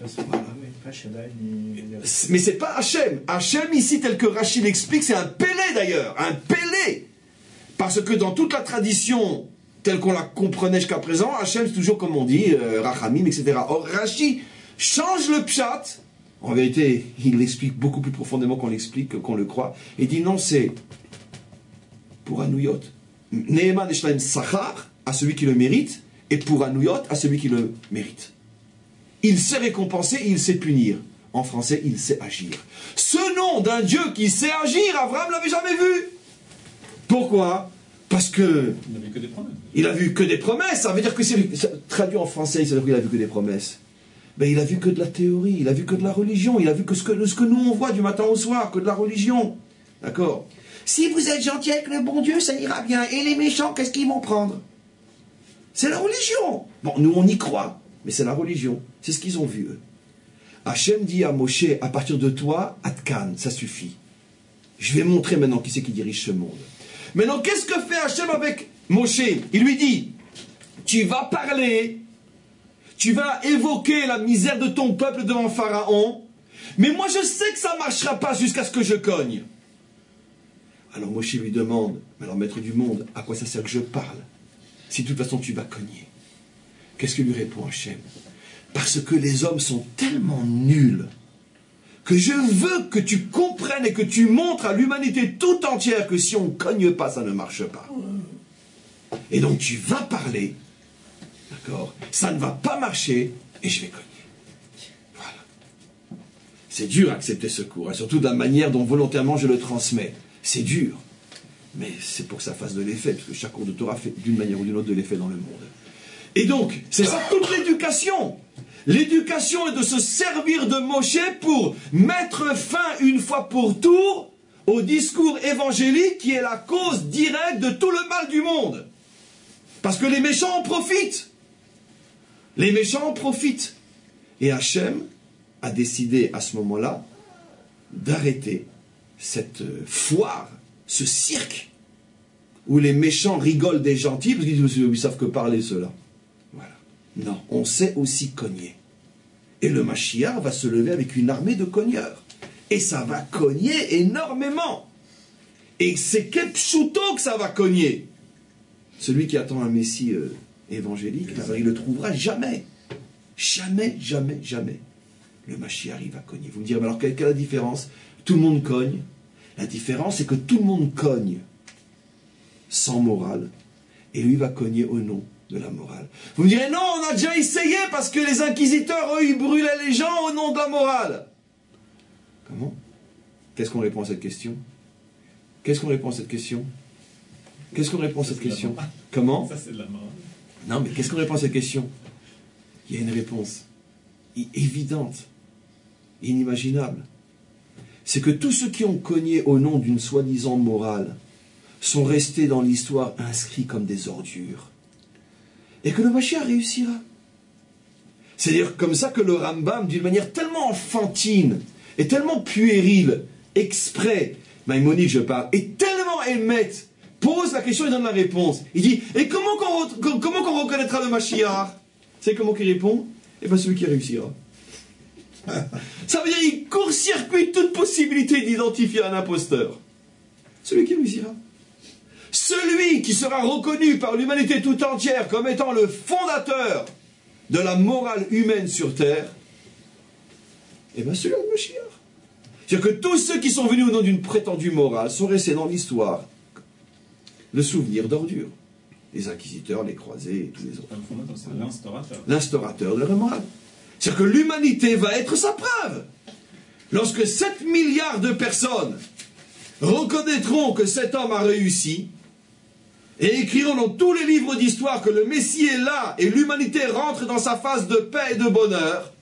Mais c'est pas Hachem. Hachem ici, tel que Rachid l'explique, c'est un Pélé d'ailleurs, un Pélé. Parce que dans toute la tradition telle qu'on la comprenait jusqu'à présent, Hachem c'est toujours comme on dit, Rachamim, etc. Or Rachid change le pshat. En vérité, il l'explique beaucoup plus profondément qu'on l'explique, qu'on le croit. Et dit non, c'est pour Anouyot. Ne'eman Eshlaim Sachar à celui qui le mérite, et pour Anouyot à celui qui le mérite. Il sait récompenser et il sait punir. En français, il sait agir. Ce nom d'un Dieu qui sait agir, Abraham ne l'avait jamais vu. Pourquoi? Parce que... Il n'a vu que des promesses. Il a vu que des promesses. Ça veut dire que c'est... Traduit en français, ça veut dire qu'il a vu que des promesses. Ben, il a vu que de la théorie, il a vu que de la religion, il a vu que ce que nous on voit du matin au soir, que de la religion. D'accord? Si vous êtes gentil avec le bon Dieu, ça ira bien. Et les méchants, qu'est-ce qu'ils vont prendre? C'est la religion. Bon, nous on y croit. Mais c'est la religion. C'est ce qu'ils ont vu, eux. Hachem dit à Moshe, à partir de toi, Atkan, ça suffit. Je vais montrer maintenant qui c'est qui dirige ce monde. Maintenant, qu'est-ce que fait Hachem avec Moshe? Il lui dit, tu vas parler, tu vas évoquer la misère de ton peuple devant Pharaon, mais moi je sais que ça ne marchera pas jusqu'à ce que je cogne. Alors Moshe lui demande, mais alors maître du monde, à quoi ça sert que je parle? Si de toute façon tu vas cogner. Qu'est-ce que lui répond Hachem? Parce que les hommes sont tellement nuls que je veux que tu comprennes et que tu montres à l'humanité tout entière que si on ne cogne pas, ça ne marche pas. Et donc tu vas parler, d'accord? Ça ne va pas marcher et je vais cogner. Voilà. C'est dur à accepter ce cours, hein, surtout de la manière dont volontairement je le transmets. C'est dur, mais c'est pour que ça fasse de l'effet, parce que chaque cours de Torah fait d'une manière ou d'une autre de l'effet dans le monde. Et donc, c'est ça toute l'éducation. L'éducation est de se servir de Moshe pour mettre fin une fois pour toutes au discours évangélique qui est la cause directe de tout le mal du monde. Parce que les méchants en profitent. Les méchants en profitent. Et Hachem, a décidé à ce moment-là d'arrêter cette foire, ce cirque, où les méchants rigolent des gentils, parce qu'ils savent que parler ceux-là. Voilà. Non, on sait aussi cogner. Et le Mashiach va se lever avec une armée de cogneurs. Et ça va cogner énormément. Et c'est Kepchuto que ça va cogner. Celui qui attend un Messie évangélique, il ne le trouvera jamais. Jamais, jamais, jamais. Le Mashiach, il va cogner. Vous me direz, mais alors quelle est la différence? Tout le monde cogne. La différence, c'est que tout le monde cogne sans morale. Et lui va cogner au nom de la morale. Vous me direz, non, on a déjà essayé parce que les inquisiteurs, eux, ils brûlaient les gens au nom de la morale. Comment? Qu'est-ce qu'on répond à cette question? Qu'est-ce qu'on répond à cette question? Qu'est-ce qu'on répond à cette question? Comment? Ça, c'est de la morale. Non, mais qu'est-ce qu'on répond à cette question? Il y a une réponse évidente, inimaginable. C'est que tous ceux qui ont cogné au nom d'une soi-disant morale sont restés dans l'histoire inscrits comme des ordures. Et que le Mashiach réussira. C'est-à-dire comme ça que le Rambam, d'une manière tellement enfantine et tellement puérile, exprès, Maïmonide je parle, et tellement émette, pose la question et donne la réponse. Il dit, et comment qu'on reconnaîtra le Mashiach? C'est comment qu'il répond? Eh bien celui qui réussira. Ça veut dire qu'il court-circuite toute possibilité d'identifier un imposteur. Celui qui réussira. Celui qui sera reconnu par l'humanité tout entière comme étant le fondateur de la morale humaine sur Terre, eh bien celui-là, le Mashiach. C'est-à-dire que tous ceux qui sont venus au nom d'une prétendue morale sont restés dans l'histoire le souvenir d'ordure. Les inquisiteurs, les croisés et tous les autres. C'est l'instaurateur. L'instaurateur de la morale. C'est-à-dire que l'humanité va être sa preuve. Lorsque 7 milliards de personnes reconnaîtront que cet homme a réussi et écriront dans tous les livres d'histoire que le Messie est là et l'humanité rentre dans sa phase de paix et de bonheur,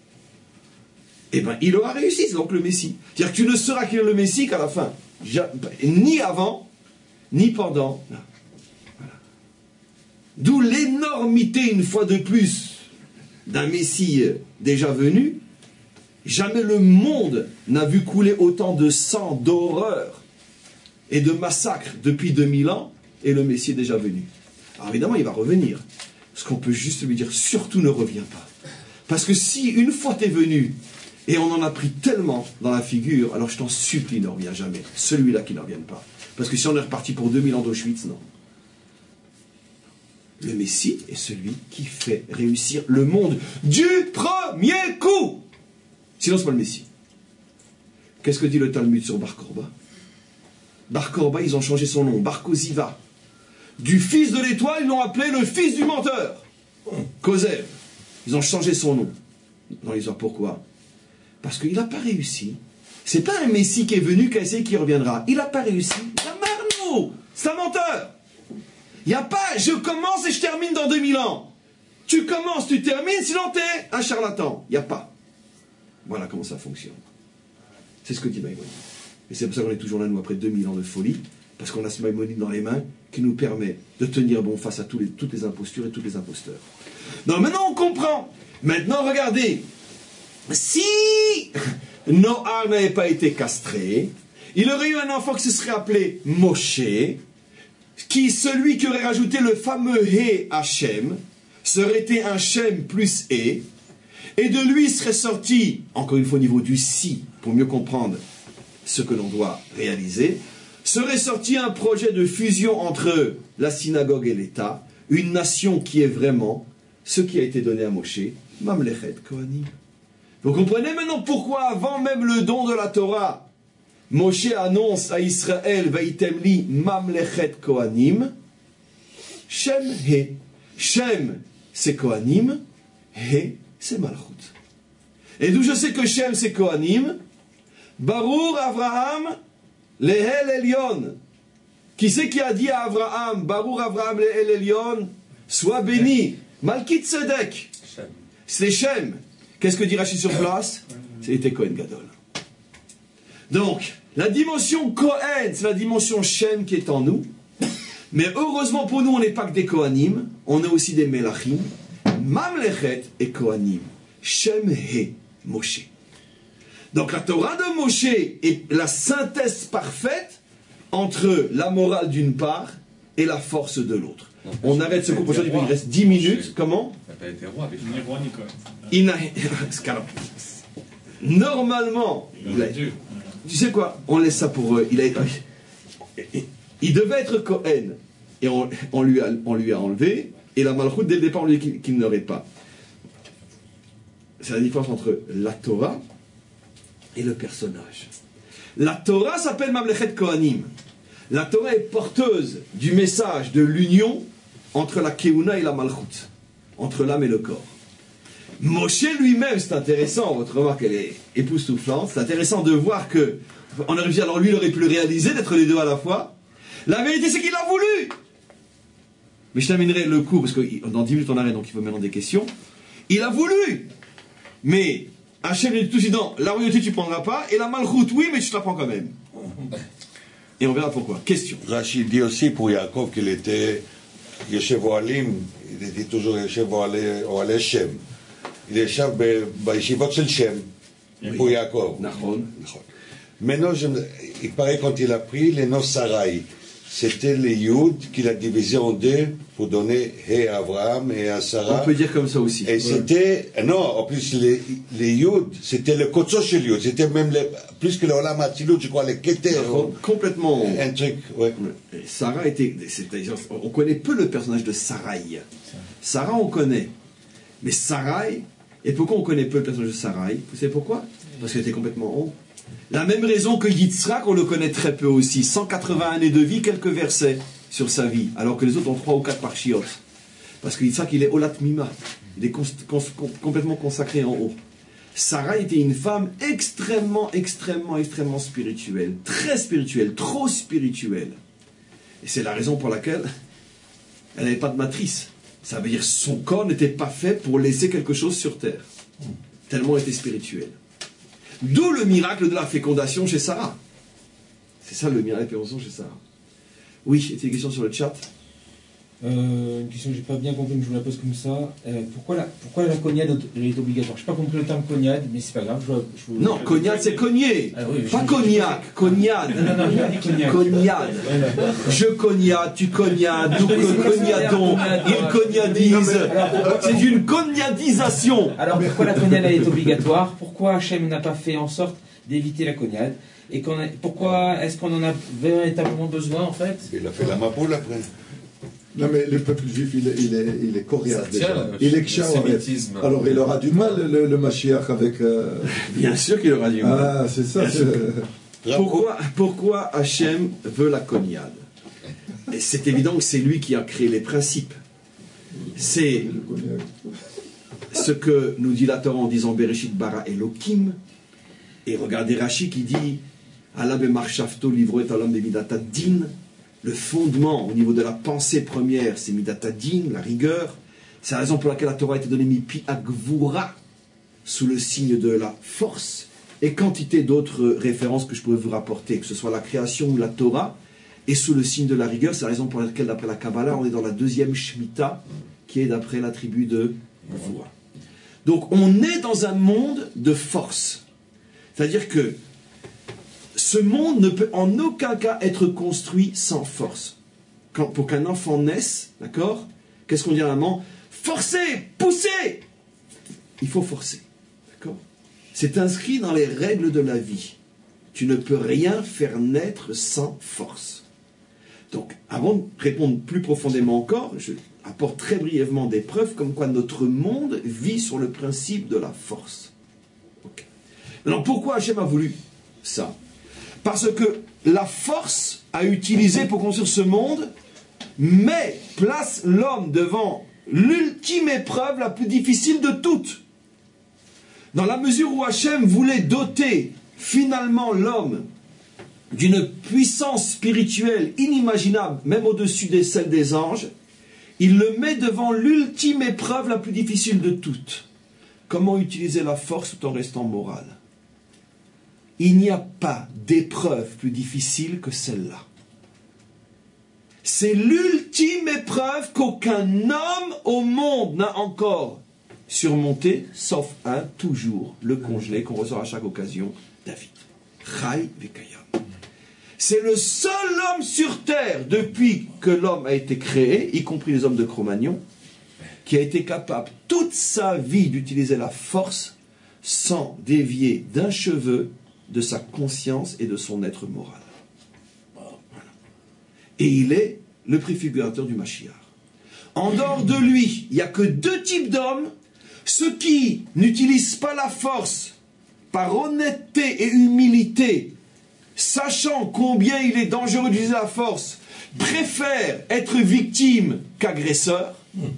eh bien, il aura réussi, c'est donc le Messie. C'est-à-dire que tu ne seras qu'il le Messie qu'à la fin. Ni avant, ni pendant. Voilà. D'où l'énormité, une fois de plus, d'un Messie déjà venu. Jamais le monde n'a vu couler autant de sang, d'horreur et de massacres depuis 2000 ans, et le Messie est déjà venu. Alors évidemment, il va revenir. Ce qu'on peut juste lui dire, surtout ne reviens pas. Parce que si une fois tu es venu, et on en a pris tellement dans la figure, alors je t'en supplie, ne reviens jamais. Celui-là qui ne revienne pas. Parce que si on est reparti pour 2000 ans d'Auschwitz, non. Le Messie est celui qui fait réussir le monde du premier coup. Sinon, ce n'est pas le Messie. Qu'est-ce que dit le Talmud sur Bar Korba? Bar Korba, ils ont changé son nom, Bar Koziva. Du fils de l'étoile, ils l'ont appelé le fils du menteur. Kozev. Ils ont changé son nom dans l'histoire. Pourquoi? Parce qu'il n'a pas réussi. C'est pas un Messie qui est venu, qui a essayé, qui reviendra. Il n'a pas réussi. La marnou, c'est un menteur. Il n'y a pas, je commence et je termine dans 2000 ans. Tu commences, tu termines, sinon t'es un charlatan. Il n'y a pas. Voilà comment ça fonctionne. C'est ce que dit Maïmonide. Et c'est pour ça qu'on est toujours là, nous, après 2000 ans de folie, parce qu'on a ce Maïmonide dans les mains qui nous permet de tenir bon face à toutes les impostures et tous les imposteurs. Donc maintenant on comprend. Maintenant regardez, si Noah n'avait pas été castré, il aurait eu un enfant qui se serait appelé Moshe, celui qui aurait rajouté le fameux He Hachem, serait été un Shem plus E, et de lui serait sorti, encore une fois au niveau du si, pour mieux comprendre ce que l'on doit réaliser, serait sorti un projet de fusion entre la synagogue et l'État, une nation qui est vraiment ce qui a été donné à Moshe, Mamlechet Kohanim. Vous comprenez maintenant pourquoi, avant même le don de la Torah, Moshe annonce à Israël, Vaitem li Mamlechet Kohanim, Shem He. Shem, c'est Kohanim, He, c'est Malchut. Et d'où je sais que Shem, c'est Kohanim, Barour Avraham, Lehel Elyon. Qui c'est qui a dit à Avraham, Barour Avraham Lehel Elyon, sois béni, Malkit Tzedek. C'est Shem. Qu'est-ce que dit Rachid sur place? C'était Kohen Gadol. Donc, la dimension Kohen, c'est la dimension Shem qui est en nous. Mais heureusement pour nous, on n'est pas que des Kohanim, on est aussi des Melachim. Mamlechet et Kohanim. Shem He Moshe. Donc la Torah de Moshe est la synthèse parfaite entre la morale d'une part et la force de l'autre. On arrête ce cours aujourd'hui, il reste 10 minutes. Comment? Il n'a pas été roi, Ni roi ni Cohen. Normalement, tu sais quoi? On laisse ça pour eux. Il devait être Cohen et on lui a enlevé. Et la Malchut, dès le départ, on lui dit qu'il n'aurait pas. C'est la différence entre la Torah et le personnage. La Torah s'appelle Mamlechet Kohanim. La Torah est porteuse du message de l'union entre la Keuna et la Malchut, entre l'âme et le corps. Moshe lui-même, c'est intéressant, votre remarque elle est époustouflante, c'est intéressant de voir que, on aurait dit, alors lui il aurait pu le réaliser, d'être les deux à la fois. La vérité c'est qu'il a voulu. Mais je terminerai le cours, parce que dans 10 minutes on arrête, donc il faut maintenant des questions. Il a voulu. Mais Hachem lui dit tout de suite, non, la royauté tu ne prendras pas, et la Malchut, oui, mais tu te la prends quand même. Et on verra pourquoi. Question. Rachid dit aussi pour Yaakov qu'il était Yeshev Ohalim, il était toujours Yeshev Ohalei Shem. Il est chef Yeshivot Shel Shem pour Yaakov. Maintenant, il paraît quand il a pris les noms Sarai, c'était les Yud qu'il a divisé en deux pour donner He à Abraham et à Sarah. On peut dire comme ça aussi. Et c'était, non, en plus les Yud, c'était le Kotso Shel Yud, c'était même plus que le Olam Hatzilut, je crois, les Keter. Complètement. Un truc, ouais. Et Sarah on connaît peu le personnage de Sarai. Sarah, on connaît. Mais Sarai, et pourquoi on connaît peu le personnage de Sarai? Vous savez pourquoi? Parce qu'elle était complètement haut. La même raison que Yitzhak, on le connaît très peu aussi. 180 années de vie, quelques versets sur sa vie, alors que les autres ont 3 ou 4 parshiot. Parce que Yitzhak, il est Olat Mima. Il est complètement consacré en haut. Sarah était une femme extrêmement spirituelle. Très spirituelle, trop spirituelle. Et c'est la raison pour laquelle elle n'avait pas de matrice. Ça veut dire que son corps n'était pas fait pour laisser quelque chose sur terre. Tellement elle était spirituelle. D'où le miracle de la fécondation chez Sarah. C'est ça le miracle de la fécondation chez Sarah. Oui, c'était une question sur le chat. Une question que j'ai pas bien compris, mais je vous la pose comme ça. Pourquoi la cognade est obligatoire? Je n'ai pas compris le terme cognade, mais c'est pas grave. Non, cognade c'est cogner. Ah, oui, pas cognac, cognade. Non, je dis cognade. Cognade. Je cognade, tu cognades, nous cognadons, il cognadise. C'est une cognadisation. Alors pourquoi la cognade est obligatoire? Pourquoi Hachem n'a pas fait en sorte d'éviter la cognade? Et pourquoi est-ce qu'on en a véritablement besoin en fait? Il a fait la mapoule après. Non mais le peuple juif il est coriace déjà. Il est kshaw. Alors il aura du mal le Mashiach avec... Bien sûr qu'il aura du mal. Ah c'est ça. Pourquoi Hachem veut la cognade? Et c'est évident que c'est lui qui a créé les principes. C'est ce que nous dit la Torah en disant Bereshit bara Elohim. Et regardez Rashi qui dit Allah bemarshafto livro et alam bemidata din. Le fondement au niveau de la pensée première, c'est midata din, la rigueur. C'est la raison pour laquelle la Torah a été donnée mipi agvura, sous le signe de la force, et quantité d'autres références que je pourrais vous rapporter, que ce soit la création ou la Torah, et sous le signe de la rigueur. C'est la raison pour laquelle, d'après la Kabbalah, on est dans la deuxième Shemitah, qui est d'après la tribu de Gvura. Donc on est dans un monde de force. C'est-à-dire que ce monde ne peut en aucun cas être construit sans force. Pour qu'un enfant naisse, d'accord? Qu'est-ce qu'on dit à un maman? Forcer, pousser. Il faut forcer, d'accord? C'est inscrit dans les règles de la vie. Tu ne peux rien faire naître sans force. Donc, avant de répondre plus profondément encore, je apporte très brièvement des preuves comme quoi notre monde vit sur le principe de la force. Okay. Maintenant, pourquoi Hachem a voulu ça? Parce que la force à utiliser pour construire ce monde place l'homme devant l'ultime épreuve la plus difficile de toutes. Dans la mesure où Hachem voulait doter finalement l'homme d'une puissance spirituelle inimaginable, même au-dessus de celle des anges, il le met devant l'ultime épreuve la plus difficile de toutes. Comment utiliser la force tout en restant moral? Il n'y a pas d'épreuve plus difficile que celle-là. C'est l'ultime épreuve qu'aucun homme au monde n'a encore surmonté, sauf un, toujours, le congelé qu'on ressort à chaque occasion, David. Chai vekayam. C'est le seul homme sur terre, depuis que l'homme a été créé, y compris les hommes de Cro-Magnon, qui a été capable toute sa vie d'utiliser la force sans dévier d'un cheveu de sa conscience et de son être moral. Voilà. Et il est le préfigurateur du Mashiach. En dehors de lui, il n'y a que deux types d'hommes, ceux qui n'utilisent pas la force par honnêteté et humilité, sachant combien il est dangereux d'utiliser la force, préfèrent être victimes qu'agresseurs,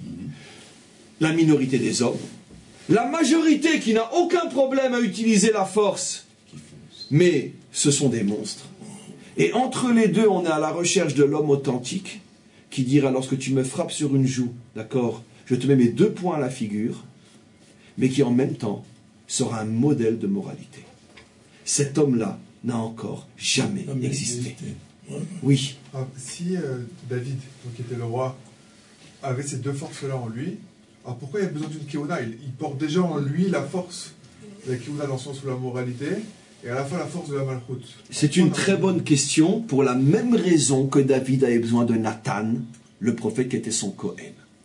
la minorité des hommes. La majorité qui n'a aucun problème à utiliser la force, mais ce sont des monstres. Et entre les deux, on est à la recherche de l'homme authentique qui dira, lorsque tu me frappes sur une joue, d'accord, je te mets mes 2 poings à la figure, mais qui en même temps sera un modèle de moralité. Cet homme-là n'a encore jamais existé. Oui. Alors, si David, donc, qui était le roi, avait ces 2 forces-là en lui, alors pourquoi il y a besoin d'une Keuna? Il porte déjà en lui la force de la Keuna dans le sens où la moralité, et à la fois la force de la Malchut. C'est une très bonne question, pour la même raison que David avait besoin de Nathan, le prophète qui était son Cohen.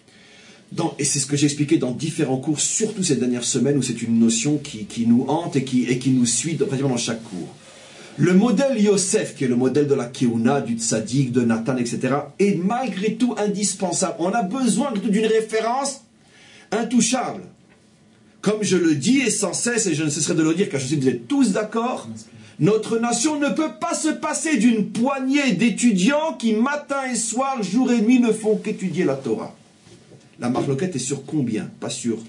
Et c'est ce que j'ai expliqué dans différents cours, surtout ces dernières semaines, où c'est une notion qui nous hante et qui nous suit pratiquement dans chaque cours. Le modèle Yosef, qui est le modèle de la Keuna, du Tzadik, de Nathan, etc., est malgré tout indispensable. On a besoin d'une référence intouchable. Comme je le dis et sans cesse, et je ne cesserai de le dire, car je sais que vous êtes tous d'accord, notre nation ne peut pas se passer d'une poignée d'étudiants qui, matin et soir, jour et nuit, ne font qu'étudier la Torah. La marloquette est sur combien? Pas sur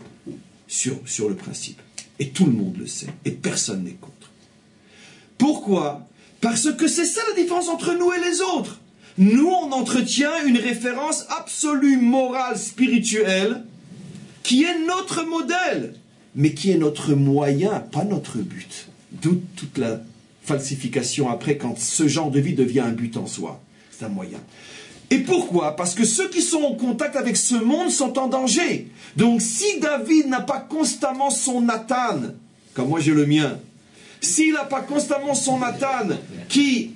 le principe. Et tout le monde le sait. Et personne n'est contre. Pourquoi? Parce que c'est ça la différence entre nous et les autres. Nous, on entretient une référence absolue, morale, spirituelle, qui est notre modèle, mais qui est notre moyen, pas notre but. D'où toute la falsification après, quand ce genre de vie devient un but en soi. C'est un moyen. Et pourquoi? Parce que ceux qui sont en contact avec ce monde sont en danger. Donc si David n'a pas constamment son Nathan, comme moi j'ai le mien, s'il n'a pas constamment son Nathan qui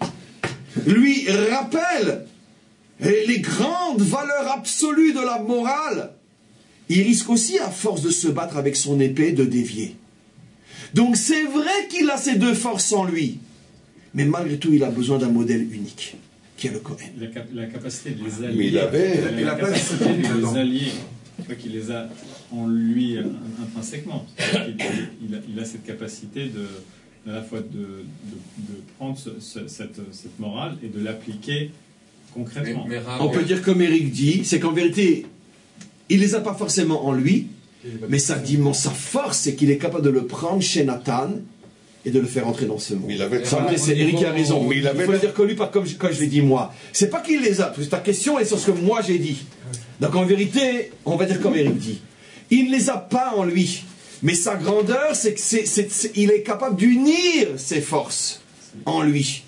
lui rappelle les grandes valeurs absolues de la morale, il risque aussi, à force de se battre avec son épée, de dévier. Donc c'est vrai qu'il a ces 2 forces en lui, mais malgré tout il a besoin d'un modèle unique, qui est le Cohen. La capacité de les allier. Mais il avait... La capacité de les allier, pas qu'il les a en lui intrinsèquement. Il a cette capacité à la fois de prendre cette morale et de l'appliquer concrètement. On peut dire comme Eric dit, c'est qu'en vérité, il ne les a pas forcément en lui, mais sa force, c'est qu'il est capable de le prendre chez Nathan et de le faire entrer dans ce monde. C'est Eric qui a raison. Il faut le dire que lui, pas comme je l'ai dit moi. C'est pas qu'il les a, parce que ta question est sur ce que moi j'ai dit. Donc en vérité, on va dire comme Eric dit. Il ne les a pas en lui. Mais sa grandeur, c'est qu'il est capable d'unir ses forces en lui.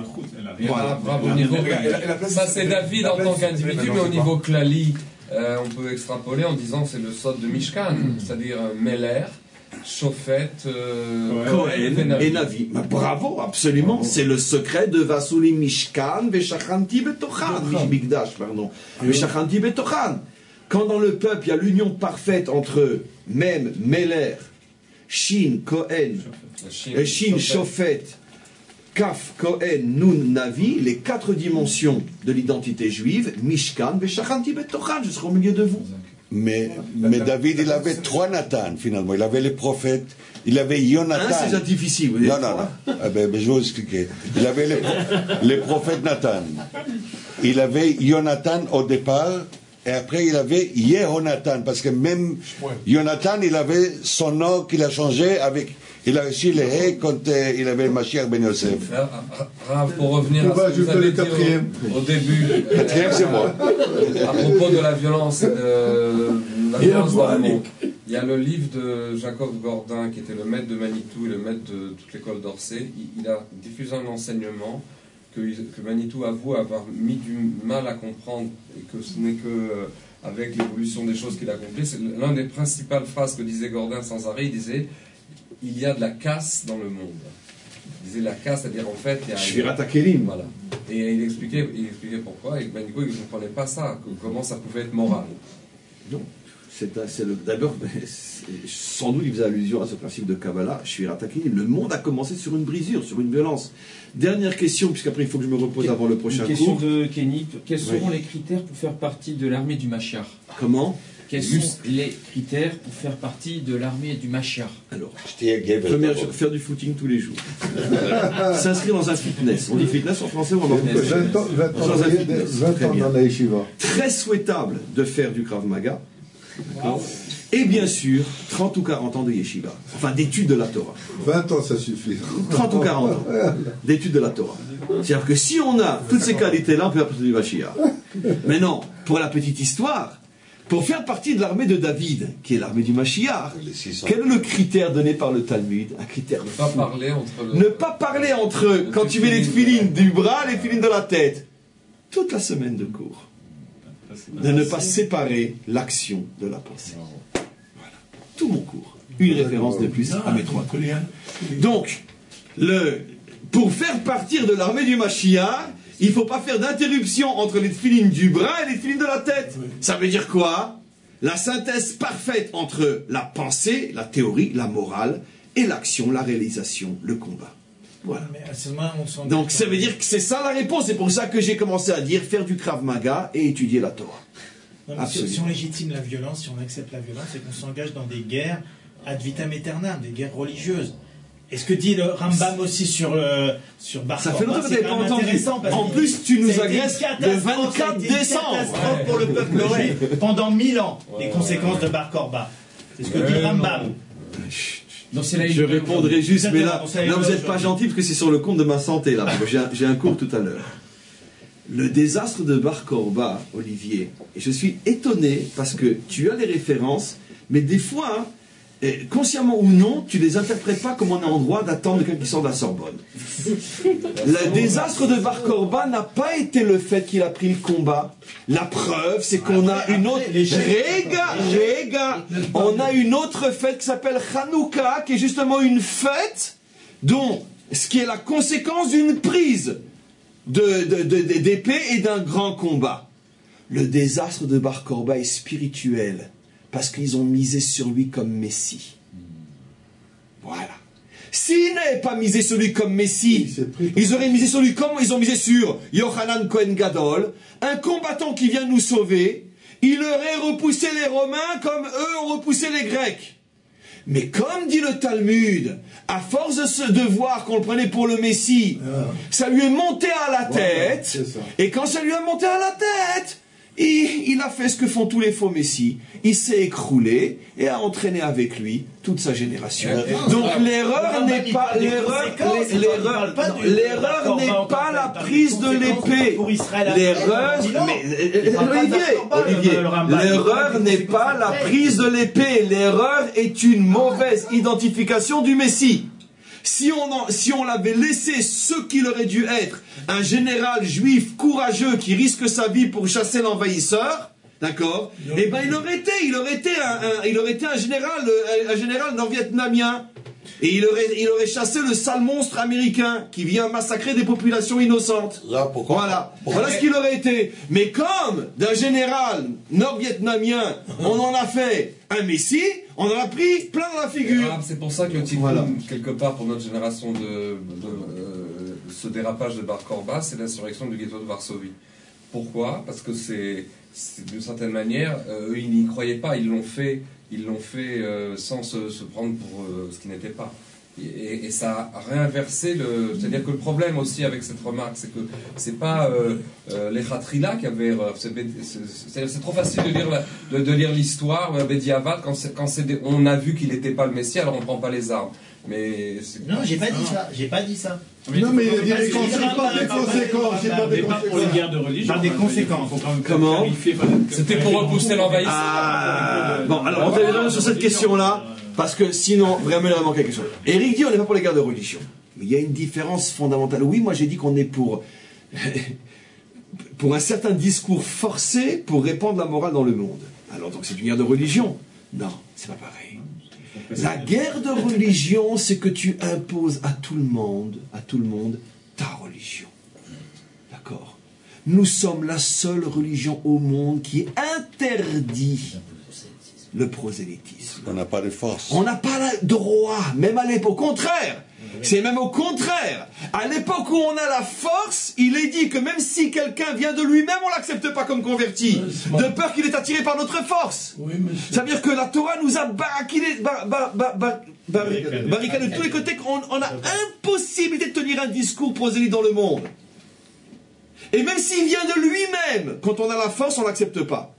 Voilà, bravo. Ça c'est David en tant qu'individu, mais au niveau klali, on peut extrapoler en disant que c'est le sod de Mishkan, c'est-à-dire Meler, Shofet, Cohen et Navi. Bravo, absolument. C'est le secret de Vasuli Mishkan, Veshachanti Betochan, Mishbigdash, pardon. Veshachanti Betochan. Quand dans le peuple, il y a l'union parfaite entre Mem, Meler, Shin, Cohen, Shin, Shofet, Kaf, Cohen, Nun, Navi, les 4 dimensions de l'identité juive, Mishkan, Veshachanti Betochan, je serai au milieu de vous. Mais David, il avait 3 Nathan, finalement. Il avait les prophètes, il avait Jonathan. C'est déjà difficile. Vous non. Je vais vous expliquer. Il avait les prophètes Nathan. Il avait Jonathan au départ, et après il avait Yehonathan, parce que même Jonathan, il avait son nom qu'il a changé avec... Il a aussi les haies quand il avait le Mashiach Ben Yosef. Pour revenir à ce que vous avez dit au début, c'est moi. À propos de la violence, dans le monde, il y a le livre de Jacob Gordin, qui était le maître de Manitou et le maître de toute l'école d'Orsay. Il a diffusé un enseignement que Manitou avoue avoir mis du mal à comprendre, et que ce n'est que avec l'évolution des choses qu'il a accomplit. C'est l'une des principales phrases que disait Gordin sans arrêt. Il disait « Il y a de la casse dans le monde ». Il disait la casse, c'est-à-dire en fait... Shvirat HaKelim. Voilà. Et il expliquait pourquoi, et ben, du coup, il ne comprenait pas ça, comment ça pouvait être moral. Non. D'abord, sans doute il faisait allusion à ce principe de Kabbalah, Shvirat HaKelim. Le monde a commencé sur une brisure, sur une violence. Dernière question, puisqu'après il faut que je me repose avant le prochain cours. Question de Kenny. Quels seront les critères pour faire partie de l'armée du Mashiach? Comment? Quels sont les critères pour faire partie de l'armée du Mashiach? Alors, première chose, faire du footing tous les jours. S'inscrire dans un fitness. On dit fitness en français ou en anglais? 20 ans dans la yeshiva. Très souhaitable de faire du Krav Maga. Et bien sûr, 30 ou 40 ans de yeshiva. Enfin, d'études de la Torah. 20 ans, ça suffit. 30 ou 40 ans d'études de la Torah. C'est-à-dire que si on a toutes ces qualités-là, on peut faire partie du Mashiach. Mais non, pour la petite histoire, pour faire partie de l'armée de David, qui est l'armée du Mashiach, quel est le critère donné par le Talmud? Un critère de fou. Ne pas parler entre quand tu mets les tefilines du bras et les tefilines de la tête. Toute la semaine de cours. De ne pas séparer l'action de la pensée. Voilà. Tout mon cours. Une référence de plus à mes 3 cours. Donc, pour faire partir de l'armée du Mashiach, il ne faut pas faire d'interruption entre les tefilines du bras et les tefilines de la tête. Ça veut dire quoi? La synthèse parfaite entre la pensée, la théorie, la morale, et l'action, la réalisation, le combat. Voilà. Donc ça veut dire que c'est ça la réponse. C'est pour ça que j'ai commencé à dire faire du Krav Maga et étudier la Torah. Si on légitime la violence, si on accepte la violence, c'est qu'on s'engage dans des guerres ad vitam aeternam, des guerres religieuses. Et ce que dit le Rambam aussi sur Bar Ça fait longtemps que vous n'avez pas entendu. En plus, tu nous agresses le 24 décembre. Catastrophe pour le peuple juif pendant 1000 ans, les conséquences de Bar Korba. C'est ce que dit Rambam. Je répondrai juste, mais là vous n'êtes pas gentil parce que c'est sur le compte de ma santé. Là. J'ai un cours tout à l'heure. Le désastre de Bar Korba, Olivier, et je suis étonné parce que tu as les références, mais des fois... consciemment ou non, tu les interprètes pas comme on est en droit d'attendre quelqu'un qui sort de la Sorbonne. Le désastre de Bar Korba n'a pas été le fait qu'il a pris le combat. La preuve, c'est qu'on a une autre... On a une autre fête qui s'appelle Hanouka, qui est justement une fête dont ce qui est la conséquence d'une prise d'épée et d'un grand combat. Le désastre de Bar Korba est spirituel. Parce qu'ils ont misé sur lui comme Messie. Voilà. S'ils n'avaient pas misé sur lui comme Messie, ils auraient misé sur lui comme ils ont misé sur Yochanan Cohen Gadol, un combattant qui vient nous sauver. Il aurait repoussé les Romains comme eux ont repoussé les Grecs. Mais comme dit le Talmud, à force de voir qu'on le prenait pour le Messie, ça lui est monté à la tête. Et quand ça lui a monté à la tête... il a fait ce que font tous les faux messies. Il s'est écroulé et a entraîné avec lui toute sa génération. Donc l'erreur n'est pas la prise de l'épée. Olivier, l'erreur n'est pas la prise de l'épée. L'erreur est une mauvaise identification du Messie. Si on l'avait laissé ce qu'il aurait dû être, un général juif courageux qui risque sa vie pour chasser l'envahisseur, d'accord? Eh ben il aurait été un général nord-vietnamien. Et il aurait chassé le sale monstre américain qui vient massacrer des populations innocentes. Là, pourquoi? Voilà ce qu'il aurait été. Mais comme d'un général nord-vietnamien, on en a fait un messie, on en a pris plein dans la figure. C'est pour ça que le titre, quelque part, pour notre génération ce dérapage de Bar Korba, c'est l'insurrection du ghetto de Varsovie. Pourquoi? Parce que c'est d'une certaine manière, eux, ils n'y croyaient pas, ils l'ont fait sans se prendre pour ce qui n'était pas. Et ça a réinversé c'est-à-dire que le problème aussi avec cette remarque, c'est que c'est pas les Khatrila qui avaient erreur. C'est trop facile de lire l'histoire, Bediavad, quand on a vu qu'il n'était pas le Messie, alors on ne prend pas les armes. Mais non, j'ai pas dit ça. Non, mais il y a des conséquences. J'ai pas des conséquences. Pour les guerres de religion. Pas des conséquences. Comment? C'était pour repousser l'envahisseur. Bon, alors on va sur cette question-là, parce que sinon, vraiment, il va manquer quelque chose. Eric dit on n'est pas pour les guerres de religion. Mais il y a une différence fondamentale. Oui, moi j'ai dit qu'on est pour pour un certain discours forcé pour répandre la morale dans le monde. Alors donc c'est une guerre de religion? Non, c'est pas pareil. La guerre de religion, c'est que tu imposes à tout le monde, ta religion. D'accord? Nous sommes la seule religion au monde qui interdit le prosélytisme. On n'a pas de force. On n'a pas le droit, même à l'époque. Au contraire, c'est même au contraire. À l'époque où on a la force, il est dit que même si quelqu'un vient de lui-même, on ne l'accepte pas comme converti, de peur qu'il est attiré par notre force. Ça veut dire que la Torah nous a barricadé de tous les côtés, qu'on a impossibilité de tenir un discours prosélyte dans le monde. Et même s'il vient de lui-même, quand on a la force, on ne l'accepte pas.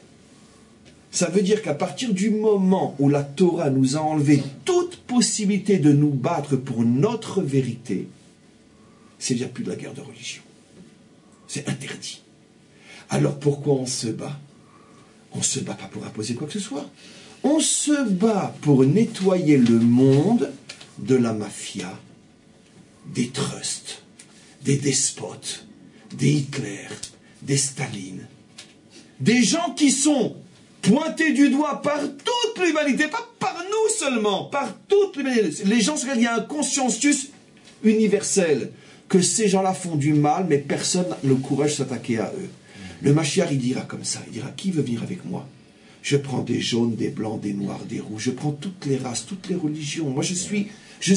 Ça veut dire qu'à partir du moment où la Torah nous a enlevé toute possibilité de nous battre pour notre vérité, c'est déjà plus de la guerre de religion. C'est interdit. Alors pourquoi on se bat? On ne se bat pas pour imposer quoi que ce soit. On se bat pour nettoyer le monde de la mafia, des trusts, des despotes, des Hitler, des Staline, des gens qui sont pointés du doigt par toute l'humanité, pas par nous seulement, par toute l'humanité. Les gens, il y a un conscientius universel, que ces gens-là font du mal, mais personne n'a le courage de s'attaquer à eux. Le Mashiach, il dira comme ça, il dira, qui veut venir avec moi? Je prends des jaunes, des blancs, des noirs, des rouges, je prends toutes les races, toutes les religions. Moi, je suis,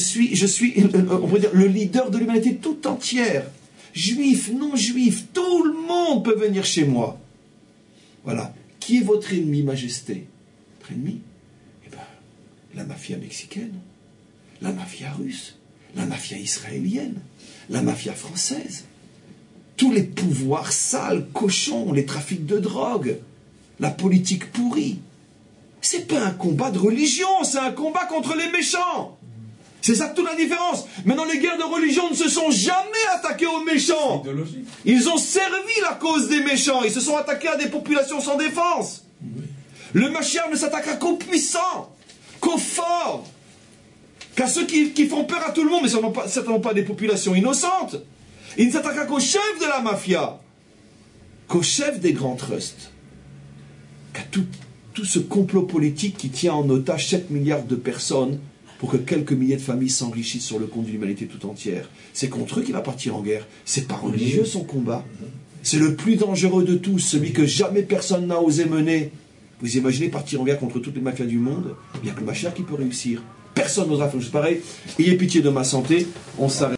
on pourrait dire, le leader de l'humanité tout entière. Juifs, non-juifs, tout le monde peut venir chez moi. Voilà. Qui est votre ennemi, Majesté? Votre ennemi? Eh bien, la mafia mexicaine, la mafia russe, la mafia israélienne, la mafia française, tous les pouvoirs sales, cochons, les trafics de drogue, la politique pourrie. C'est pas un combat de religion, c'est un combat contre les méchants. C'est ça toute la différence. Maintenant, les guerres de religion ne se sont jamais attaquées aux méchants. Ils ont servi la cause des méchants. Ils se sont attaqués à des populations sans défense. Le Mashiach ne s'attaquera qu'aux puissants, qu'aux forts, qu'à ceux qui font peur à tout le monde, mais certainement pas des populations innocentes. Il ne s'attaquera qu'aux chefs de la mafia, qu'aux chefs des grands trusts, qu'à tout ce complot politique qui tient en otage 7 milliards de personnes pour que quelques milliers de familles s'enrichissent sur le compte de l'humanité tout entière. C'est contre eux qu'il va partir en guerre. C'est pas religieux son combat. C'est le plus dangereux de tous, celui que jamais personne n'a osé mener. Vous imaginez partir en guerre contre toutes les mafias du monde? Il n'y a que le Mashiach qui peut réussir. Personne n'osera faire chose pareille. Ayez pitié de ma santé. On s'arrête.